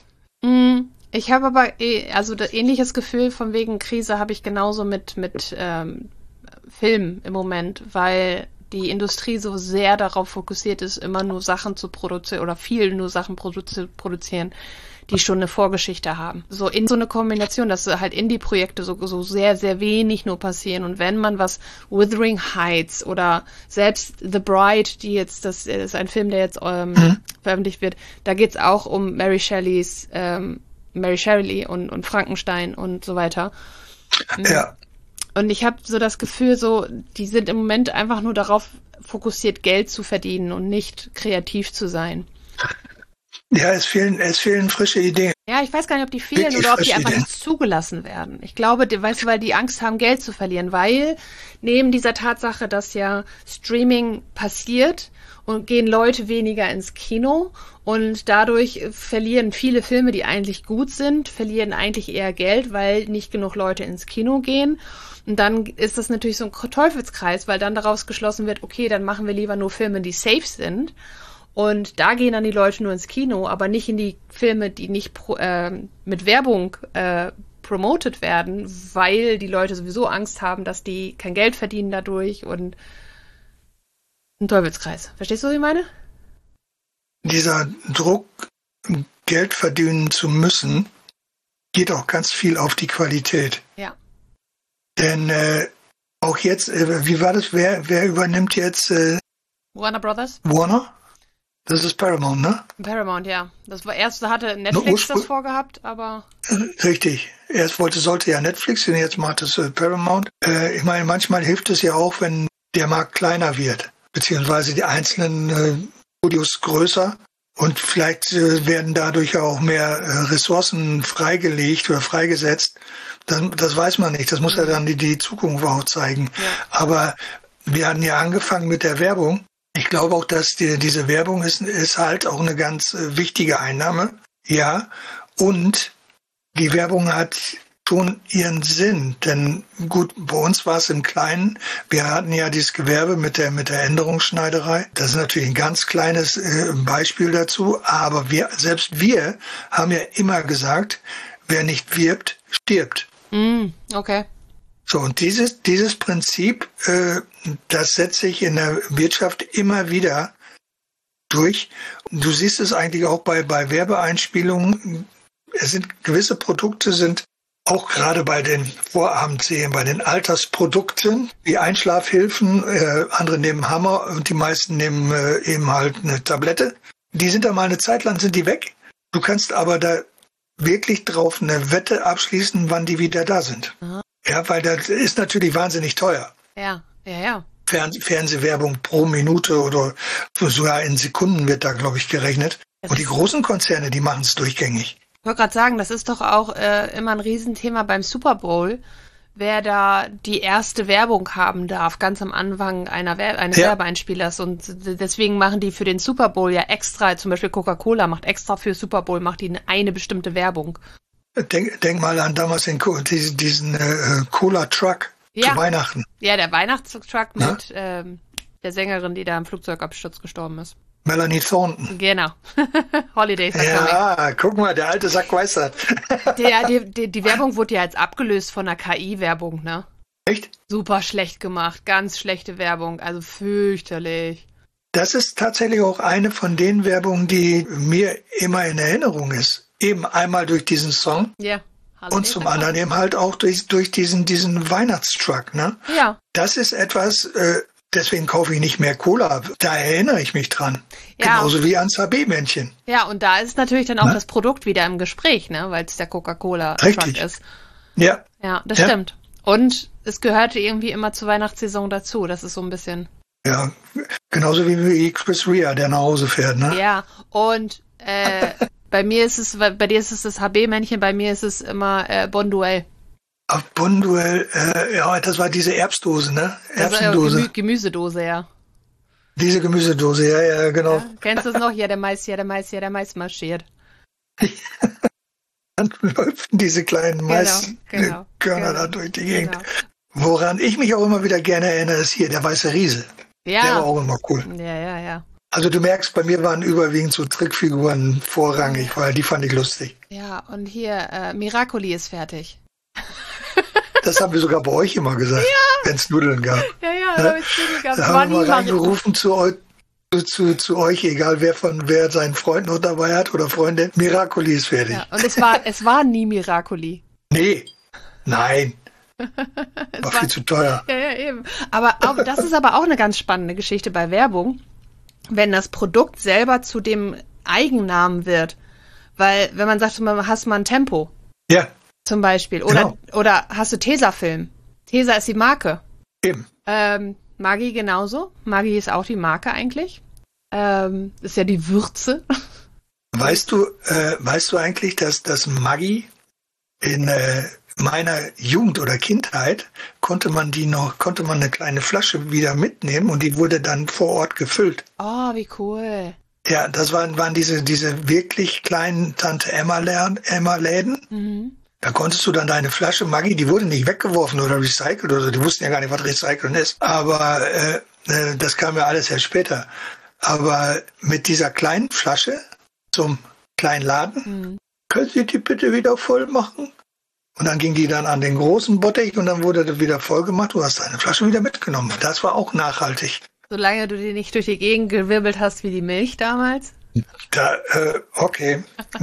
[SPEAKER 1] Ich habe aber, also ein ähnliches Gefühl von wegen Krise habe ich genauso mit, mit ähm, Film im Moment, weil die Industrie so sehr darauf fokussiert ist, immer nur Sachen zu produzieren oder viel nur Sachen produ- produzieren, die schon eine Vorgeschichte haben. So in so eine Kombination, dass halt Indie-Projekte so, so sehr, sehr wenig nur passieren. Und wenn man was Wuthering Heights oder selbst The Bride, die jetzt, das ist ein Film, der jetzt ähm, mhm. veröffentlicht wird, da geht's auch um Mary Shelleys, ähm, Mary Shelley und, und Frankenstein und so weiter.
[SPEAKER 2] Ja.
[SPEAKER 1] Und ich habe so das Gefühl, so, die sind im Moment einfach nur darauf fokussiert, Geld zu verdienen und nicht kreativ zu sein.
[SPEAKER 2] Ja, es fehlen, es fehlen frische Ideen.
[SPEAKER 1] Ja, ich weiß gar nicht, ob die fehlen Wirklich oder ob die einfach Ideen. nicht zugelassen werden. Ich glaube, die, weißt du, weil die Angst haben, Geld zu verlieren, weil neben dieser Tatsache, dass ja Streaming passiert und gehen Leute weniger ins Kino und dadurch verlieren viele Filme, die eigentlich gut sind, verlieren eigentlich eher Geld, weil nicht genug Leute ins Kino gehen. Und dann ist das natürlich so ein Teufelskreis, weil dann daraus geschlossen wird, okay, dann machen wir lieber nur Filme, die safe sind. Und da gehen dann die Leute nur ins Kino, aber nicht in die Filme, die nicht pro, äh, mit Werbung äh, promotet werden, weil die Leute sowieso Angst haben, dass die kein Geld verdienen dadurch und ein Teufelskreis. Verstehst du, was ich meine?
[SPEAKER 2] Dieser Druck, Geld verdienen zu müssen, geht auch ganz viel auf die Qualität.
[SPEAKER 1] Ja.
[SPEAKER 2] Denn äh, auch jetzt, äh, wie war das, wer, wer übernimmt jetzt äh,
[SPEAKER 1] Warner Brothers?
[SPEAKER 2] Warner? Das ist Paramount, ne?
[SPEAKER 1] Paramount, ja. Das war erst hatte Netflix das vorgehabt, aber
[SPEAKER 2] richtig. Erst wollte sollte ja Netflix, und jetzt macht es äh, Paramount. Äh, ich meine, manchmal hilft es ja auch, wenn der Markt kleiner wird, beziehungsweise die einzelnen äh, Studios größer und vielleicht äh, werden dadurch auch mehr äh, Ressourcen freigelegt oder freigesetzt. Das, das weiß man nicht. Das muss ja dann die, die Zukunft auch zeigen.
[SPEAKER 1] Ja.
[SPEAKER 2] Aber wir hatten ja angefangen mit der Werbung. Ich glaube auch, dass die, diese Werbung ist, ist halt auch eine ganz äh, wichtige Einnahme. Ja, und die Werbung hat schon ihren Sinn. Denn gut, bei uns war es im Kleinen. Wir hatten ja dieses Gewerbe mit der, mit der Änderungsschneiderei. Das ist natürlich ein ganz kleines äh, Beispiel dazu. Aber wir, selbst wir haben ja immer gesagt, wer nicht wirbt, stirbt.
[SPEAKER 1] Mm, okay.
[SPEAKER 2] So, und dieses, dieses Prinzip, äh, das setzt sich in der Wirtschaft immer wieder durch. Du siehst es eigentlich auch bei, bei Werbeeinspielungen. Es sind gewisse Produkte sind auch gerade bei den Vorabendserien, bei den Altersprodukten, wie Einschlafhilfen, äh, andere nehmen Hammer und die meisten nehmen äh, eben halt eine Tablette. Die sind da mal eine Zeit lang, sind die weg. Du kannst aber da wirklich drauf eine Wette abschließen, wann die wieder da sind.
[SPEAKER 1] Aha.
[SPEAKER 2] Ja, weil das ist natürlich wahnsinnig teuer.
[SPEAKER 1] Ja, ja, ja.
[SPEAKER 2] Fern- Fernsehwerbung pro Minute oder sogar in Sekunden wird da, glaube ich, gerechnet.
[SPEAKER 1] Das
[SPEAKER 2] Und die großen Konzerne, die machen es durchgängig.
[SPEAKER 1] Ich wollte gerade sagen, das ist doch auch äh, immer ein Riesenthema beim Super Bowl, wer da die erste Werbung haben darf, ganz am Anfang einer Wer- eines
[SPEAKER 2] Ja.
[SPEAKER 1] Werbeeinspielers. Und deswegen machen die für den Super Bowl ja extra, zum Beispiel Coca-Cola macht extra für Super Bowl, macht die eine bestimmte Werbung.
[SPEAKER 2] Denk, denk mal an damals den, Co- diesen, diesen äh, Cola-Truck
[SPEAKER 1] Ja.
[SPEAKER 2] zu Weihnachten.
[SPEAKER 1] Ja, der Weihnachtstruck
[SPEAKER 2] Ja.
[SPEAKER 1] mit ähm, der Sängerin, die da im Flugzeugabsturz gestorben ist.
[SPEAKER 2] Melanie Thornton.
[SPEAKER 1] Genau. Holidays are coming.
[SPEAKER 2] Ja, guck mal, der alte Sack weiß das.
[SPEAKER 1] Der, die, die, die Werbung wurde ja jetzt abgelöst von einer K I-Werbung, ne?
[SPEAKER 2] Echt?
[SPEAKER 1] Super schlecht gemacht, ganz schlechte Werbung, also fürchterlich.
[SPEAKER 2] Das ist tatsächlich auch eine von den Werbungen, die mir immer in Erinnerung ist. Eben einmal durch diesen Song
[SPEAKER 1] Ja.
[SPEAKER 2] und zum anderen eben halt auch durch, durch diesen, diesen Weihnachtstruck. Ne?
[SPEAKER 1] Ja.
[SPEAKER 2] Das ist etwas, äh, deswegen kaufe ich nicht mehr Cola. Da erinnere ich mich dran.
[SPEAKER 1] Ja.
[SPEAKER 2] Genauso wie ans H B-Männchen.
[SPEAKER 1] Ja, und da ist natürlich dann auch
[SPEAKER 2] Ne?
[SPEAKER 1] das Produkt wieder im Gespräch, ne? Weil es der Coca-Cola-Truck
[SPEAKER 2] Richtig.
[SPEAKER 1] ist.
[SPEAKER 2] Ja,
[SPEAKER 1] Ja, das
[SPEAKER 2] Ja.
[SPEAKER 1] stimmt. Und es gehörte irgendwie immer zur Weihnachtssaison dazu. Das ist so ein bisschen.
[SPEAKER 2] ja. Genauso wie, wie Chris Rea, der nach Hause fährt. Ne?
[SPEAKER 1] Ja, und äh, bei mir ist es, bei dir ist es das H B-Männchen, bei mir ist es immer äh, Bonduell.
[SPEAKER 2] Auf Bonduell, äh, ja, das war diese Erbsdose, ne?
[SPEAKER 1] Also, äh,
[SPEAKER 2] Erbsendose.
[SPEAKER 1] Gemü Gemüsedose, ja.
[SPEAKER 2] Diese Gemüsedose, ja, ja, genau.
[SPEAKER 1] Ja, kennst du es noch? Ja, der Mais, ja, der Mais, ja, der Mais marschiert.
[SPEAKER 2] Dann läuft diese kleinen Maiskörner
[SPEAKER 1] genau, genau,
[SPEAKER 2] da durch die Gegend.
[SPEAKER 1] Genau.
[SPEAKER 2] Woran ich mich auch immer wieder gerne erinnere, ist hier der Weiße Riese. Der war
[SPEAKER 1] Ja,
[SPEAKER 2] auch immer cool.
[SPEAKER 1] ja, ja, ja.
[SPEAKER 2] Also du merkst, bei mir waren überwiegend so Trickfiguren vorrangig, weil die fand ich lustig.
[SPEAKER 1] Ja, und hier, äh, Miracoli ist fertig.
[SPEAKER 2] Das haben wir sogar bei euch immer gesagt, wenn es Nudeln gab.
[SPEAKER 1] Ja, ja,
[SPEAKER 2] Ne?
[SPEAKER 1] da habe ich Jingle gehabt.
[SPEAKER 2] Da
[SPEAKER 1] War
[SPEAKER 2] haben wir mal
[SPEAKER 1] niemand.
[SPEAKER 2] reingerufen zu, eu zu, zu, zu euch, egal wer von wer seinen Freund noch dabei hat oder Freundin. Miracoli ist fertig.
[SPEAKER 1] Ja, und es war, es war nie Miracoli.
[SPEAKER 2] Nee, nein,
[SPEAKER 1] Es
[SPEAKER 2] war
[SPEAKER 1] war,
[SPEAKER 2] viel zu teuer.
[SPEAKER 1] ja, ja, eben. Aber auch, das ist aber auch eine ganz spannende Geschichte bei Werbung, wenn das Produkt selber zu dem Eigennamen wird. Weil, wenn man sagt, man hast mal ein Tempo
[SPEAKER 2] Ja,
[SPEAKER 1] zum Beispiel, oder,
[SPEAKER 2] Genau.
[SPEAKER 1] oder hast du Tesafilm. Tesa ist die Marke.
[SPEAKER 2] eben.
[SPEAKER 1] Ähm, Maggi genauso. Maggi ist auch die Marke eigentlich. Ähm, ist ja die Würze.
[SPEAKER 2] Weißt du, äh, weißt du eigentlich, dass das Maggi in äh, meiner Jugend oder Kindheit konnte man die noch, konnte man eine kleine Flasche wieder mitnehmen und die wurde dann vor Ort gefüllt.
[SPEAKER 1] Oh, wie cool.
[SPEAKER 2] Ja, das waren, waren diese, diese wirklich kleinen Tante Emma-Läden. Emma Läden.
[SPEAKER 1] Mhm.
[SPEAKER 2] Da konntest du dann deine Flasche Maggi, die wurde nicht weggeworfen oder recycelt oder so, die wussten ja gar nicht, was Recyceln ist. Aber äh, äh, das kam ja alles erst später. Aber mit dieser kleinen Flasche zum kleinen Laden,
[SPEAKER 1] Mhm.
[SPEAKER 2] können Sie die bitte wieder voll machen? Und dann ging die dann an den großen Bottich und dann wurde das wieder voll gemacht. Du hast deine Flasche wieder mitgenommen. Das war auch nachhaltig.
[SPEAKER 1] Solange du die nicht durch die Gegend gewirbelt hast wie die Milch damals,
[SPEAKER 2] Da, äh, okay.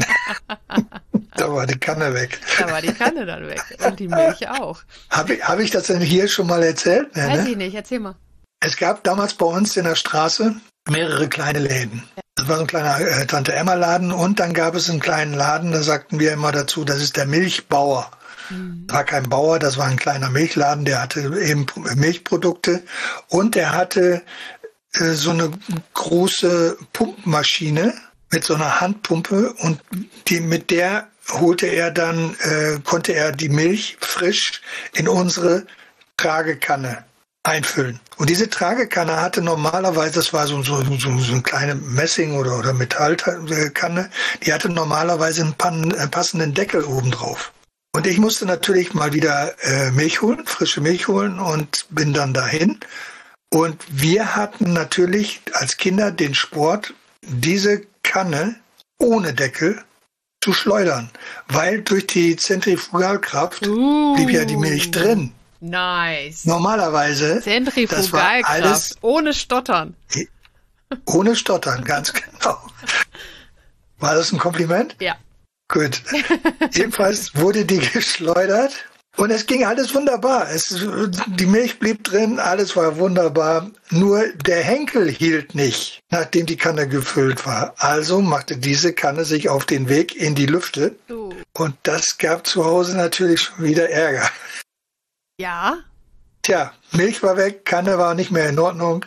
[SPEAKER 2] Da war die Kanne weg.
[SPEAKER 1] da war die Kanne dann weg. Und die Milch auch.
[SPEAKER 2] Habe ich, hab ich das denn hier schon mal erzählt? Nee,
[SPEAKER 1] Weiß
[SPEAKER 2] ne?
[SPEAKER 1] ich nicht, erzähl mal.
[SPEAKER 2] Es gab damals bei uns in der Straße mehrere kleine Läden. Das war so ein kleiner äh, Tante-Emma-Laden und dann gab es einen kleinen Laden, da sagten wir immer dazu, das ist der Milchbauer.
[SPEAKER 1] Mhm.
[SPEAKER 2] Das war kein Bauer, das war ein kleiner Milchladen, der hatte eben Milchprodukte und der hatte äh, so eine große Pumpmaschine mit so einer Handpumpe und die, mit der holte er dann, äh, konnte er die Milch frisch in unsere Tragekanne einfüllen. Und diese Tragekanne hatte normalerweise, das war so, so, so, so eine kleine Messing- oder, oder Metallkanne, die hatte normalerweise einen pan, äh, passenden Deckel oben drauf. Und ich musste natürlich mal wieder äh, Milch holen, frische Milch holen und bin dann dahin. Und wir hatten natürlich als Kinder den Sport, diese Kanne ohne Deckel zu schleudern, weil durch die Zentrifugalkraft
[SPEAKER 1] Uh,
[SPEAKER 2] blieb ja die Milch drin.
[SPEAKER 1] Nice.
[SPEAKER 2] Normalerweise, das war
[SPEAKER 1] Zentrifugalkraft,
[SPEAKER 2] alles
[SPEAKER 1] ohne Stottern.
[SPEAKER 2] ohne Stottern, ganz genau. War das ein Kompliment?
[SPEAKER 1] Ja.
[SPEAKER 2] Gut. Jedenfalls wurde die geschleudert und es ging alles wunderbar. Es, die Milch blieb drin, alles war wunderbar. Nur der Henkel hielt nicht, nachdem die Kanne gefüllt war. Also machte diese Kanne sich auf den Weg in die Lüfte
[SPEAKER 1] Uh.
[SPEAKER 2] und das gab zu Hause natürlich schon wieder Ärger.
[SPEAKER 1] Ja.
[SPEAKER 2] Tja, Milch war weg, Kanne war nicht mehr in Ordnung.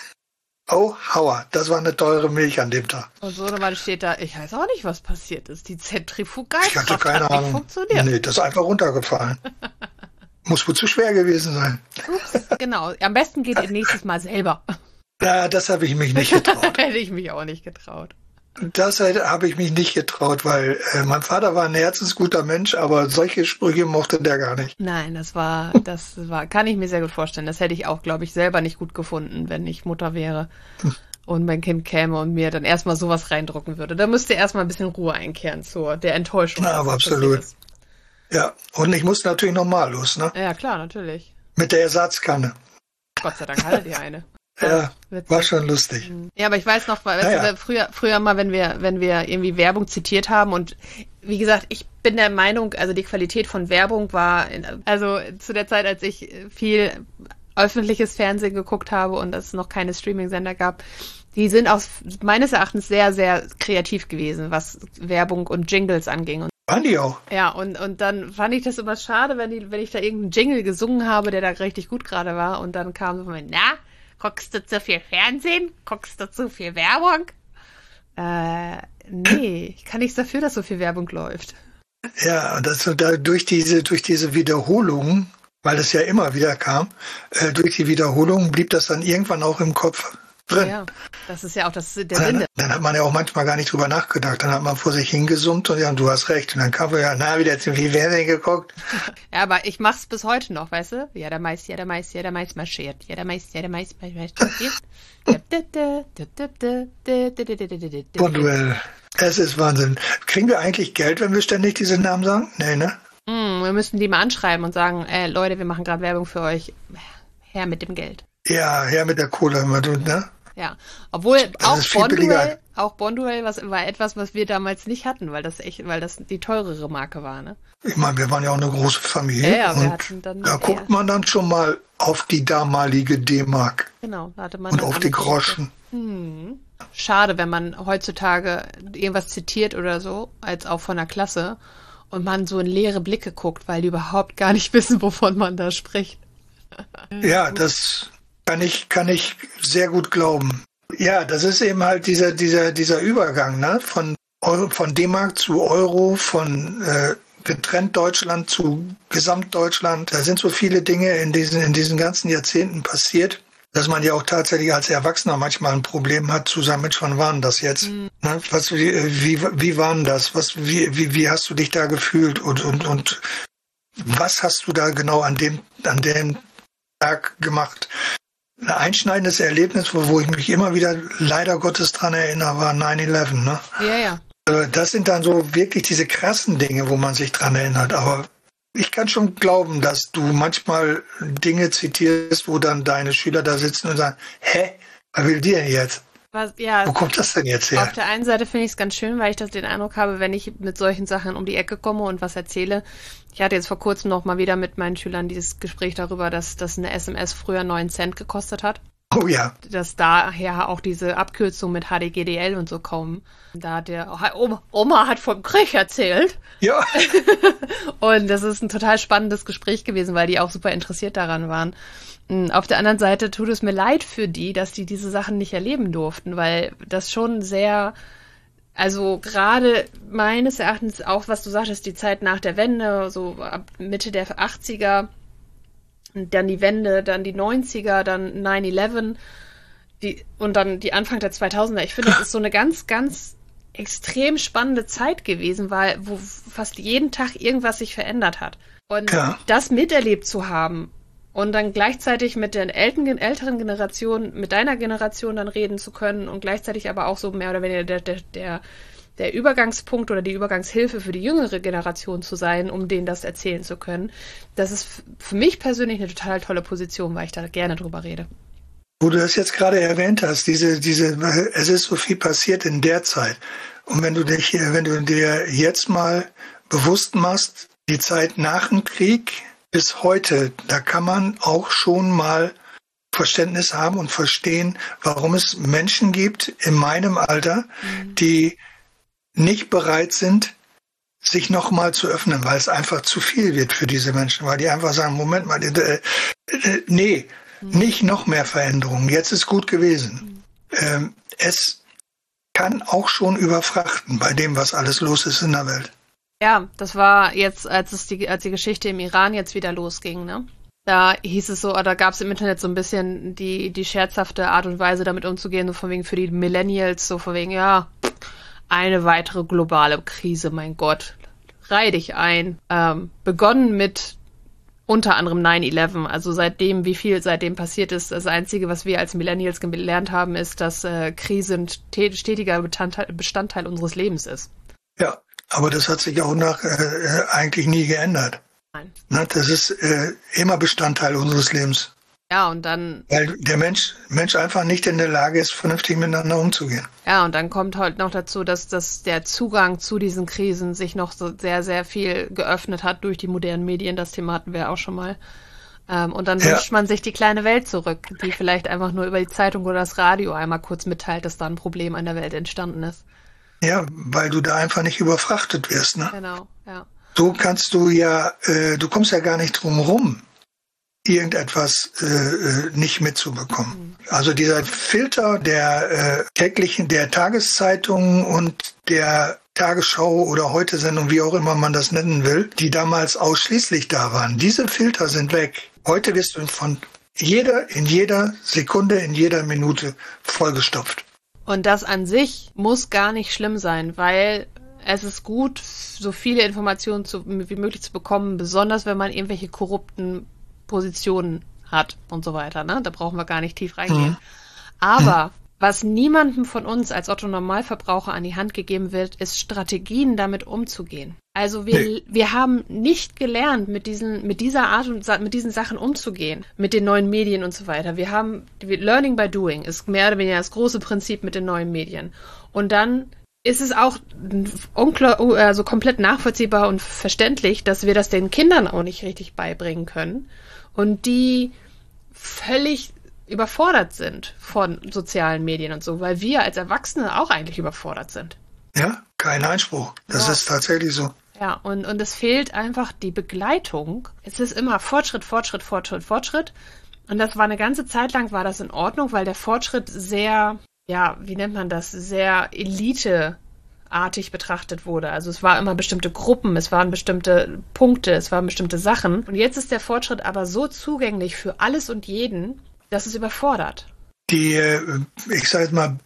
[SPEAKER 2] Oh, Hauer, das war eine teure Milch an dem Tag.
[SPEAKER 1] Und so dann steht da, ich weiß auch nicht, was passiert ist. Die
[SPEAKER 2] Ich
[SPEAKER 1] Zentrifugalkraft
[SPEAKER 2] hatte keine
[SPEAKER 1] hat nicht
[SPEAKER 2] Ahnung.
[SPEAKER 1] funktioniert.
[SPEAKER 2] Nee, das ist einfach runtergefallen. Muss wohl zu schwer gewesen sein.
[SPEAKER 1] Ups, genau. Am besten geht ihr nächstes Mal selber.
[SPEAKER 2] Ja, das habe ich mich nicht getraut.
[SPEAKER 1] Hätte ich mich auch nicht getraut.
[SPEAKER 2] Das habe ich mich nicht getraut, weil äh, mein Vater war ein herzensguter Mensch, aber solche Sprüche mochte der gar nicht.
[SPEAKER 1] Nein, das war, das war, kann ich mir sehr gut vorstellen. Das hätte ich auch, glaube ich, selber nicht gut gefunden, wenn ich Mutter wäre und mein Kind käme und mir dann erstmal sowas reindrucken würde. Da müsste erstmal ein bisschen Ruhe einkehren zur der Enttäuschung.
[SPEAKER 2] Na,
[SPEAKER 1] dass
[SPEAKER 2] aber
[SPEAKER 1] das
[SPEAKER 2] absolut.
[SPEAKER 1] passiert
[SPEAKER 2] Ja, und ich musste natürlich nochmal los, ne?
[SPEAKER 1] ist. Ja, klar, natürlich.
[SPEAKER 2] Mit der Ersatzkanne.
[SPEAKER 1] Gott sei Dank hattet ihr eine.
[SPEAKER 2] Ja,
[SPEAKER 1] Witzig.
[SPEAKER 2] war schon lustig.
[SPEAKER 1] Ja, aber ich weiß noch, weißt
[SPEAKER 2] Naja.
[SPEAKER 1] du, früher, früher mal, wenn wir, wenn wir irgendwie Werbung zitiert haben und wie gesagt, ich bin der Meinung, also die Qualität von Werbung war, in, also zu der Zeit, als ich viel öffentliches Fernsehen geguckt habe und es noch keine Streaming-Sender gab, die sind aus meines Erachtens sehr, sehr kreativ gewesen, was Werbung und Jingles anging. Und
[SPEAKER 2] Waren die auch?
[SPEAKER 1] ja, und, und dann fand ich das immer schade, wenn, die, wenn ich da irgendeinen Jingle gesungen habe, der da richtig gut gerade war und dann kam so von mir, na, guckst du zu viel Fernsehen? Guckst du zu viel Werbung? Äh, nee, ich kann nichts dafür, dass so viel Werbung läuft.
[SPEAKER 2] Ja, und das, da, durch diese, durch diese Wiederholung, weil es ja immer wieder kam, äh, durch die Wiederholung blieb das dann irgendwann auch im Kopf drin.
[SPEAKER 1] Ja, das ist ja auch das, der
[SPEAKER 2] dann,
[SPEAKER 1] Sinn.
[SPEAKER 2] Dann hat man ja auch manchmal gar nicht drüber nachgedacht. Dann hat man vor sich hingesummt und ja, du hast recht. Und dann kam ja, na, wieder zu viel Fernsehen geguckt.
[SPEAKER 1] Ja, aber ich mach's bis heute noch, weißt du? Ja, der Mais, ja, der Mais, ja, der Mais marschiert. Ja, der Mais, ja, der Mais marschiert.
[SPEAKER 2] Bonduell. Es ist Wahnsinn. Kriegen wir eigentlich Geld, wenn wir ständig diese Namen sagen? Nee, ne?
[SPEAKER 1] Mm, wir müssten die mal anschreiben und sagen, äh, Leute, wir machen gerade Werbung für euch. Her mit dem Geld.
[SPEAKER 2] Ja, her mit der Kohle immer, du, ne?
[SPEAKER 1] Ja, obwohl
[SPEAKER 2] Das
[SPEAKER 1] auch
[SPEAKER 2] ist viel
[SPEAKER 1] Bonduell,
[SPEAKER 2] billiger.
[SPEAKER 1] auch Bonduell was, war etwas, was wir damals nicht hatten, weil das echt, weil das die teurere Marke war, ne?
[SPEAKER 2] Ich meine, wir waren ja auch eine große Familie.
[SPEAKER 1] Ja, ja, wir
[SPEAKER 2] und
[SPEAKER 1] hatten dann-
[SPEAKER 2] da
[SPEAKER 1] ja,
[SPEAKER 2] guckt
[SPEAKER 1] ja.
[SPEAKER 2] man dann schon mal auf die damalige D-Mark
[SPEAKER 1] Genau, da hatte man
[SPEAKER 2] und
[SPEAKER 1] dann
[SPEAKER 2] auf die
[SPEAKER 1] andere
[SPEAKER 2] Groschen.
[SPEAKER 1] Hm. Schade, wenn man heutzutage irgendwas zitiert oder so, als auch von der Klasse, und man so in leere Blicke guckt, weil die überhaupt gar nicht wissen, wovon man da spricht.
[SPEAKER 2] Ja, das kann ich, kann ich sehr gut glauben. Ja, das ist eben halt dieser, dieser, dieser Übergang, ne? Von Euro, von D-Mark zu Euro, von äh, getrennt Deutschland zu Gesamtdeutschland. Da sind so viele Dinge in diesen, in diesen ganzen Jahrzehnten passiert, dass man ja auch tatsächlich als Erwachsener manchmal ein Problem hat, zu sagen, Mensch, wann war denn das jetzt?
[SPEAKER 1] Mhm.
[SPEAKER 2] Ne? Was, wie, wie, wie war denn das? Was, wie, wie, wie hast du dich da gefühlt? Und, und, und was hast du da genau an dem, an dem Tag gemacht? Ein einschneidendes Erlebnis, wo, wo ich mich immer wieder leider Gottes dran erinnere, war nine eleven. Ne?
[SPEAKER 1] Ja, ja.
[SPEAKER 2] Äh, Das sind dann so wirklich diese krassen Dinge, wo man sich dran erinnert. Aber ich kann schon glauben, dass du manchmal Dinge zitierst, wo dann deine Schüler da sitzen und sagen, hä, was will die denn jetzt?
[SPEAKER 1] Was, ja,
[SPEAKER 2] Wo kommt das denn jetzt
[SPEAKER 1] auf
[SPEAKER 2] her?
[SPEAKER 1] der einen Seite finde ich es ganz schön, weil ich das den Eindruck habe, wenn ich mit solchen Sachen um die Ecke komme und was erzähle. Ich hatte jetzt vor kurzem noch mal wieder mit meinen Schülern dieses Gespräch darüber, dass, dass eine S M S früher neun Cent gekostet hat.
[SPEAKER 2] Oh ja,
[SPEAKER 1] Dass daher auch diese Abkürzungen mit H D G D L und so kommen. Da hat der Oma, Oma hat vom Krieg erzählt.
[SPEAKER 2] ja,
[SPEAKER 1] Und das ist ein total spannendes Gespräch gewesen, weil die auch super interessiert daran waren. Auf der anderen Seite tut es mir leid für die, dass die diese Sachen nicht erleben durften, weil das schon sehr, also gerade meines Erachtens auch, was du sagtest, die Zeit nach der Wende, so ab Mitte der achtziger, dann die Wende, dann die neunziger, dann nine eleven, die, und dann die Anfang der zweitausender. Ich finde, das ist so eine ganz, ganz extrem spannende Zeit gewesen, weil wo fast jeden Tag irgendwas sich verändert hat. Und
[SPEAKER 2] Ja.
[SPEAKER 1] das miterlebt zu haben und dann gleichzeitig mit den älteren, älteren Generationen, mit deiner Generation dann reden zu können und gleichzeitig aber auch so mehr oder weniger der, der, der, der Übergangspunkt oder die Übergangshilfe für die jüngere Generation zu sein, um denen das erzählen zu können. Das ist f- für mich persönlich eine total tolle Position, weil ich da gerne drüber rede.
[SPEAKER 2] wo du das jetzt gerade erwähnt hast, diese, diese, es ist so viel passiert in der Zeit. Und wenn du dich, wenn du dir jetzt mal bewusst machst, die Zeit nach dem Krieg bis heute, da kann man auch schon mal Verständnis haben und verstehen, warum es Menschen gibt in meinem Alter, die nicht bereit sind, sich nochmal zu öffnen, weil es einfach zu viel wird für diese Menschen, weil die einfach sagen, Moment mal, äh, äh, nee, nicht noch mehr Veränderungen, jetzt ist gut gewesen. Ähm, es kann auch schon überfrachten bei dem, was alles los ist in der Welt.
[SPEAKER 1] Ja, das war jetzt, als es die, als die Geschichte im Iran jetzt wieder losging, ne? Da hieß es so, oder gab es im Internet so ein bisschen die, die scherzhafte Art und Weise, damit umzugehen, so von wegen für die Millennials, so von wegen, ja, eine weitere globale Krise, mein Gott, reih dich ein. Ähm, begonnen mit unter anderem nine eleven, also seitdem, wie viel seitdem passiert ist, das Einzige, was wir als Millennials gelernt haben, ist, dass äh, Krise ein stetiger Bestandteil, Bestandteil unseres Lebens ist.
[SPEAKER 2] Ja, aber das hat sich auch nach äh, eigentlich nie geändert.
[SPEAKER 1] Nein.
[SPEAKER 2] Ne, das ist äh, immer Bestandteil unseres Lebens,
[SPEAKER 1] Ja, und dann,
[SPEAKER 2] weil der Mensch, Mensch einfach nicht in der Lage ist, vernünftig miteinander umzugehen.
[SPEAKER 1] ja, und dann kommt halt noch dazu, dass, dass der Zugang zu diesen Krisen sich noch so sehr, sehr viel geöffnet hat durch die modernen Medien. Das Thema hatten wir auch schon mal. Ähm, und dann
[SPEAKER 2] Ja.
[SPEAKER 1] wünscht man sich die kleine Welt zurück, die vielleicht einfach nur über die Zeitung oder das Radio einmal kurz mitteilt, dass da ein Problem an der Welt entstanden ist.
[SPEAKER 2] Ja, weil du da einfach nicht überfrachtet wirst. Ne?
[SPEAKER 1] Genau, ja.
[SPEAKER 2] So kannst du ja, äh, du kommst ja gar nicht drum rum, irgendetwas äh, äh, nicht mitzubekommen. Also dieser Filter der äh, täglichen, der Tageszeitungen und der Tagesschau oder Heute-Sendung, wie auch immer man das nennen will, die damals ausschließlich da waren. Diese Filter sind weg. Heute wirst du von jeder, in jeder Sekunde, in jeder Minute vollgestopft.
[SPEAKER 1] Und das an sich muss gar nicht schlimm sein, weil es ist gut, so viele Informationen zu, wie möglich zu bekommen, besonders wenn man irgendwelche korrupten Positionen hat und so weiter. Ne? Da brauchen wir gar nicht tief reingehen. Mhm. Aber mhm. was niemandem von uns als Otto-Normalverbraucher an die Hand gegeben wird, ist Strategien, damit umzugehen. Also wir, nee. wir haben nicht gelernt, mit diesen, mit dieser Art und mit diesen Sachen umzugehen, mit den neuen Medien und so weiter. Wir haben, Learning by Doing ist mehr oder weniger das große Prinzip mit den neuen Medien. Und dann ist es auch unklar, also komplett nachvollziehbar und verständlich, dass wir das den Kindern auch nicht richtig beibringen können und die völlig überfordert sind von sozialen Medien und so, weil wir als Erwachsene auch eigentlich überfordert sind.
[SPEAKER 2] Ja, kein Einspruch. Das ja. ist tatsächlich so.
[SPEAKER 1] Ja, und, und es fehlt einfach die Begleitung. Es ist immer Fortschritt, Fortschritt, Fortschritt, Fortschritt. Und das war eine ganze Zeit lang, war das in Ordnung, weil der Fortschritt sehr, ja, wie nennt man das, sehr eliteartig betrachtet wurde. Also es war immer bestimmte Gruppen, es waren bestimmte Punkte, es waren bestimmte Sachen. Und jetzt ist der Fortschritt aber so zugänglich für alles und jeden, dass es überfordert.
[SPEAKER 2] Die, ich sage jetzt mal,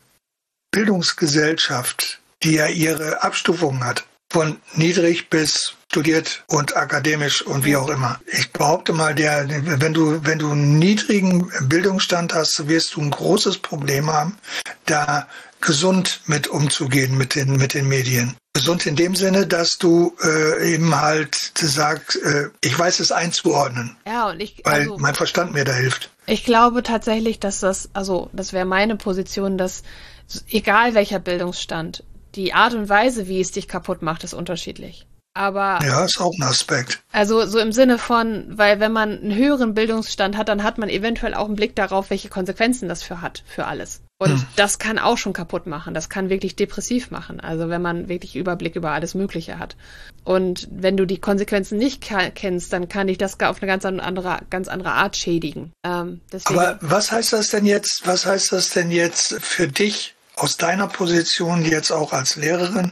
[SPEAKER 2] Bildungsgesellschaft, die ja ihre Abstufungen hat, von niedrig bis studiert und akademisch und wie auch immer. Ich behaupte mal, der, wenn du, wenn du einen niedrigen Bildungsstand hast, wirst du ein großes Problem haben, da gesund mit umzugehen mit den, mit den Medien. Gesund in dem Sinne, dass du äh, eben halt sagst, äh, ich weiß es einzuordnen.
[SPEAKER 1] Ja, und ich,
[SPEAKER 2] weil
[SPEAKER 1] also,
[SPEAKER 2] mein Verstand mir da hilft.
[SPEAKER 1] Ich glaube tatsächlich, dass das, also das wäre meine Position, dass egal welcher Bildungsstand, die Art und Weise, wie es dich kaputt macht, ist unterschiedlich. Aber
[SPEAKER 2] ja, ist auch ein Aspekt.
[SPEAKER 1] Also so im Sinne von, weil wenn man einen höheren Bildungsstand hat, dann hat man eventuell auch einen Blick darauf, welche Konsequenzen das für hat, für alles. Und hm. das kann auch schon kaputt machen. Das kann wirklich depressiv machen. Also wenn man wirklich Überblick über alles Mögliche hat. Und wenn du die Konsequenzen nicht ka- kennst, dann kann dich das auf eine ganz andere, ganz andere Art schädigen. Ähm, deswegen.
[SPEAKER 2] Aber was heißt das denn jetzt, was heißt das denn jetzt für dich aus deiner Position jetzt auch als Lehrerin?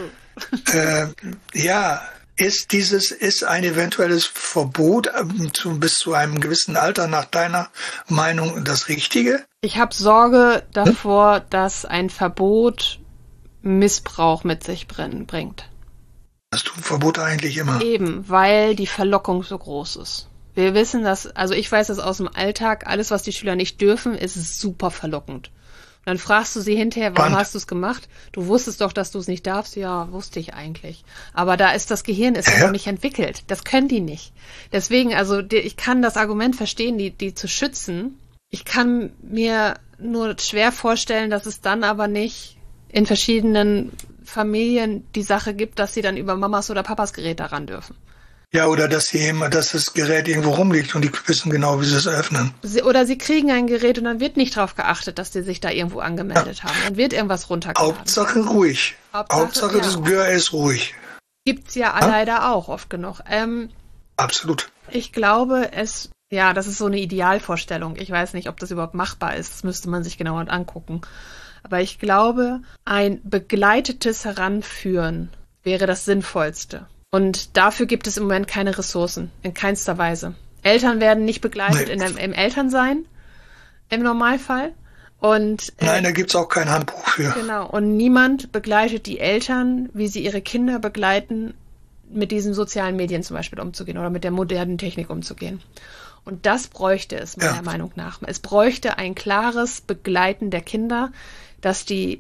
[SPEAKER 2] äh, ja, ist dieses, ist ein eventuelles Verbot ähm, zu, bis zu einem gewissen Alter nach deiner Meinung das Richtige?
[SPEAKER 1] Ich habe Sorge davor, hm? dass ein Verbot Missbrauch mit sich bring, bringt.
[SPEAKER 2] Das tun Verbote eigentlich immer.
[SPEAKER 1] Eben, weil die Verlockung so groß ist. Wir wissen das, also ich weiß das aus dem Alltag, alles, was die Schüler nicht dürfen, ist super verlockend. Und dann fragst du sie hinterher, warum Band. hast du es gemacht? Du wusstest doch, dass du es nicht darfst. Ja, wusste ich eigentlich. Aber da ist das Gehirn ist ja noch nicht entwickelt. Das können die nicht. Deswegen, also die, ich kann das Argument verstehen, die, die zu schützen. Ich kann mir nur schwer vorstellen, dass es dann aber nicht in verschiedenen Familien die Sache gibt, dass sie dann über Mamas oder Papas Gerät daran dürfen.
[SPEAKER 2] Ja, oder dass sie immer, dass das Gerät irgendwo rumliegt und die wissen genau, wie sie es öffnen.
[SPEAKER 1] Sie, oder sie kriegen ein Gerät und dann wird nicht darauf geachtet, dass die sich da irgendwo angemeldet ja. haben. Dann wird irgendwas runtergeladen.
[SPEAKER 2] Hauptsache ruhig. Hauptsache, Hauptsache ja. das Gehör ist ruhig.
[SPEAKER 1] Gibt's ja, ja leider auch oft genug. Ähm,
[SPEAKER 2] Absolut.
[SPEAKER 1] Ich glaube, es, ja, das ist so eine Idealvorstellung. Ich weiß nicht, ob das überhaupt machbar ist. Das müsste man sich genauer angucken. Aber ich glaube, ein begleitetes Heranführen wäre das Sinnvollste. Und dafür gibt es im Moment keine Ressourcen, in keinster Weise. Eltern werden nicht begleitet nee. in dem, im Elternsein, im Normalfall. Und, äh,
[SPEAKER 2] Nein, da gibt es auch kein Handbuch für.
[SPEAKER 1] Genau, und niemand begleitet die Eltern, wie sie ihre Kinder begleiten, mit diesen sozialen Medien zum Beispiel umzugehen oder mit der modernen Technik umzugehen. Und das bräuchte es meiner ja. Meinung nach. Es bräuchte ein klares Begleiten der Kinder, dass die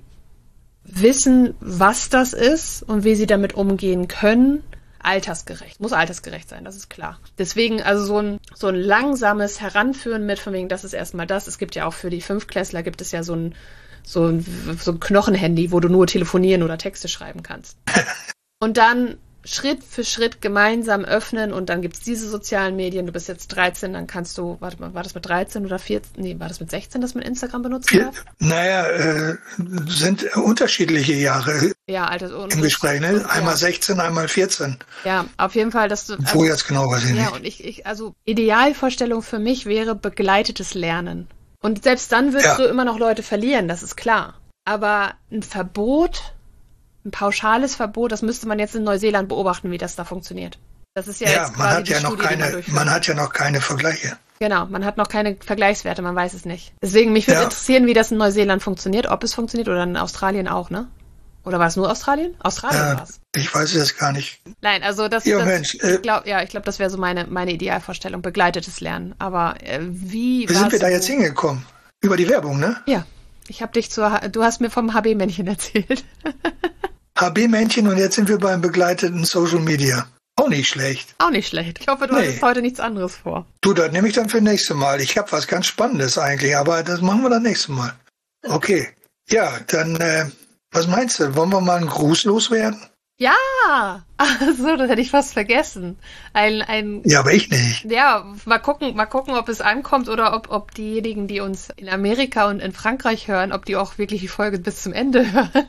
[SPEAKER 1] wissen, was das ist und wie sie damit umgehen können. Altersgerecht. Muss altersgerecht sein, das ist klar. Deswegen also so ein, so ein langsames Heranführen mit, von wegen, das ist erstmal das. Es gibt ja auch für die Fünftklässler gibt es ja so ein, so ein, so ein Knochenhandy, wo du nur telefonieren oder Texte schreiben kannst. Und dann Schritt für Schritt gemeinsam öffnen und dann gibt's diese sozialen Medien. Du bist jetzt dreizehn, dann kannst du, warte mal, war das mit dreizehn oder vierzehn? Nee, war das mit sechzehn, dass man Instagram benutzen darf?
[SPEAKER 2] Naja, äh, sind unterschiedliche Jahre
[SPEAKER 1] ja, Alter,
[SPEAKER 2] im Gespräch, ne? Einmal ja. sechzehn, einmal vierzehn.
[SPEAKER 1] Ja, auf jeden Fall, dass du...
[SPEAKER 2] Wo also, jetzt genau, weiß ich
[SPEAKER 1] ja,
[SPEAKER 2] nicht.
[SPEAKER 1] Und ich, ich, also Idealvorstellung für mich wäre begleitetes Lernen. Und selbst dann würdest ja. du immer noch Leute verlieren, das ist klar. Aber ein Verbot ein pauschales Verbot, das müsste man jetzt in Neuseeland beobachten, wie das da funktioniert. Das ist ja,
[SPEAKER 2] ja
[SPEAKER 1] jetzt
[SPEAKER 2] man
[SPEAKER 1] quasi
[SPEAKER 2] hat ja
[SPEAKER 1] die
[SPEAKER 2] noch
[SPEAKER 1] Studie, die man
[SPEAKER 2] keine,
[SPEAKER 1] durchführt.
[SPEAKER 2] man hat ja noch keine Vergleiche.
[SPEAKER 1] Genau, man hat noch keine Vergleichswerte, man weiß es nicht. Deswegen, mich würde
[SPEAKER 2] Ja.
[SPEAKER 1] interessieren, wie das in Neuseeland funktioniert, ob es funktioniert oder in Australien auch, ne? Oder war es nur Australien? Australien
[SPEAKER 2] Ja,
[SPEAKER 1] war es.
[SPEAKER 2] ich weiß es gar nicht.
[SPEAKER 1] Nein, also das,
[SPEAKER 2] Ja,
[SPEAKER 1] das
[SPEAKER 2] Mensch, äh,
[SPEAKER 1] ich glaube, ja, ich glaube, das wäre so meine meine Idealvorstellung, begleitetes Lernen. Aber äh, wie
[SPEAKER 2] Wie sind wir
[SPEAKER 1] war's
[SPEAKER 2] da
[SPEAKER 1] so?
[SPEAKER 2] jetzt hingekommen? Über die Werbung, ne?
[SPEAKER 1] Ja, ich habe dich zur, H- du hast mir vom H B-Männchen erzählt.
[SPEAKER 2] H B-Männchen und jetzt sind wir beim begleiteten Social Media. Auch nicht schlecht.
[SPEAKER 1] Auch nicht schlecht. Ich hoffe, du
[SPEAKER 2] Nee.
[SPEAKER 1] hattest heute nichts anderes vor.
[SPEAKER 2] Du, das nehme ich dann für nächste Mal. Ich habe was ganz Spannendes eigentlich, aber das machen wir dann nächstes Mal. Okay. Ja, dann, äh, was meinst du? Wollen wir mal einen Gruß loswerden?
[SPEAKER 1] Ja, also das hätte ich fast vergessen. Ein, ein,
[SPEAKER 2] Ja, aber ich nicht.
[SPEAKER 1] ja, mal gucken, mal gucken, ob es ankommt oder ob, ob diejenigen, die uns in Amerika und in Frankreich hören, ob die auch wirklich die Folge bis zum Ende hören.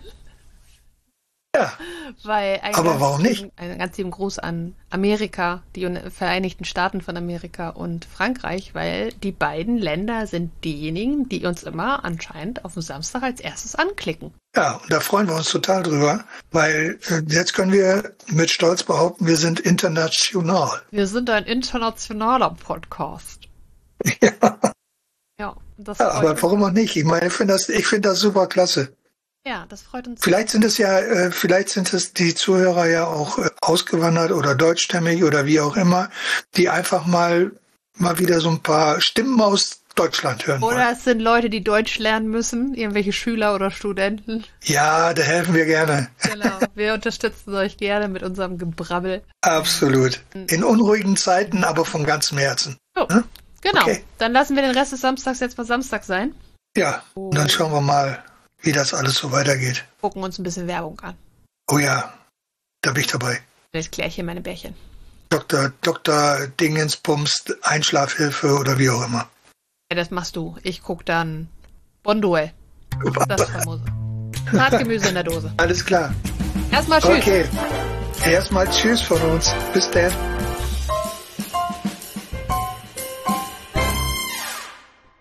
[SPEAKER 2] Ja,
[SPEAKER 1] Weil ein
[SPEAKER 2] Aber
[SPEAKER 1] ganz
[SPEAKER 2] warum nicht?
[SPEAKER 1] lieben- Einen ganz lieben Gruß an Amerika, die Un- Vereinigten Staaten von Amerika und Frankreich, weil die beiden Länder sind diejenigen, die uns immer anscheinend auf dem Samstag als erstes anklicken.
[SPEAKER 2] ja, und da freuen wir uns total drüber, weil äh, jetzt können wir mit Stolz behaupten, wir sind international.
[SPEAKER 1] Wir sind ein internationaler Podcast.
[SPEAKER 2] Ja,
[SPEAKER 1] Ja, das
[SPEAKER 2] ja
[SPEAKER 1] freut
[SPEAKER 2] aber
[SPEAKER 1] uns.
[SPEAKER 2] warum auch nicht? Ich meine, ich finde das, ich finde das super klasse.
[SPEAKER 1] Ja, das freut uns.
[SPEAKER 2] Vielleicht sind es ja, äh, vielleicht sind es die Zuhörer ja auch äh, ausgewandert oder deutschstämmig oder wie auch immer, die einfach mal mal wieder so ein paar Stimmen aus Deutschland hören wollen.
[SPEAKER 1] Oder es sind Leute, die Deutsch lernen müssen, irgendwelche Schüler oder Studenten.
[SPEAKER 2] Ja, da helfen wir gerne.
[SPEAKER 1] Genau, wir unterstützen euch gerne mit unserem Gebrabbel.
[SPEAKER 2] Absolut. In unruhigen Zeiten, aber von ganzem Herzen.
[SPEAKER 1] So,
[SPEAKER 2] Hm?
[SPEAKER 1] genau.
[SPEAKER 2] Okay.
[SPEAKER 1] Dann lassen wir den Rest des Samstags jetzt mal Samstag sein.
[SPEAKER 2] Ja, und dann schauen wir mal, wie das alles so weitergeht.
[SPEAKER 1] Gucken uns ein bisschen Werbung an.
[SPEAKER 2] Oh ja, da bin ich dabei.
[SPEAKER 1] Jetzt kläre ich hier meine Bärchen.
[SPEAKER 2] Doktor, Doktor Dingenspumps, Einschlafhilfe oder wie auch immer.
[SPEAKER 1] Ja, das machst du. Ich guck dann Bonduell. Das famose. Hartgemüse in der Dose.
[SPEAKER 2] Alles klar.
[SPEAKER 1] Erstmal tschüss.
[SPEAKER 2] Okay. Erstmal Tschüss von uns. Bis dann.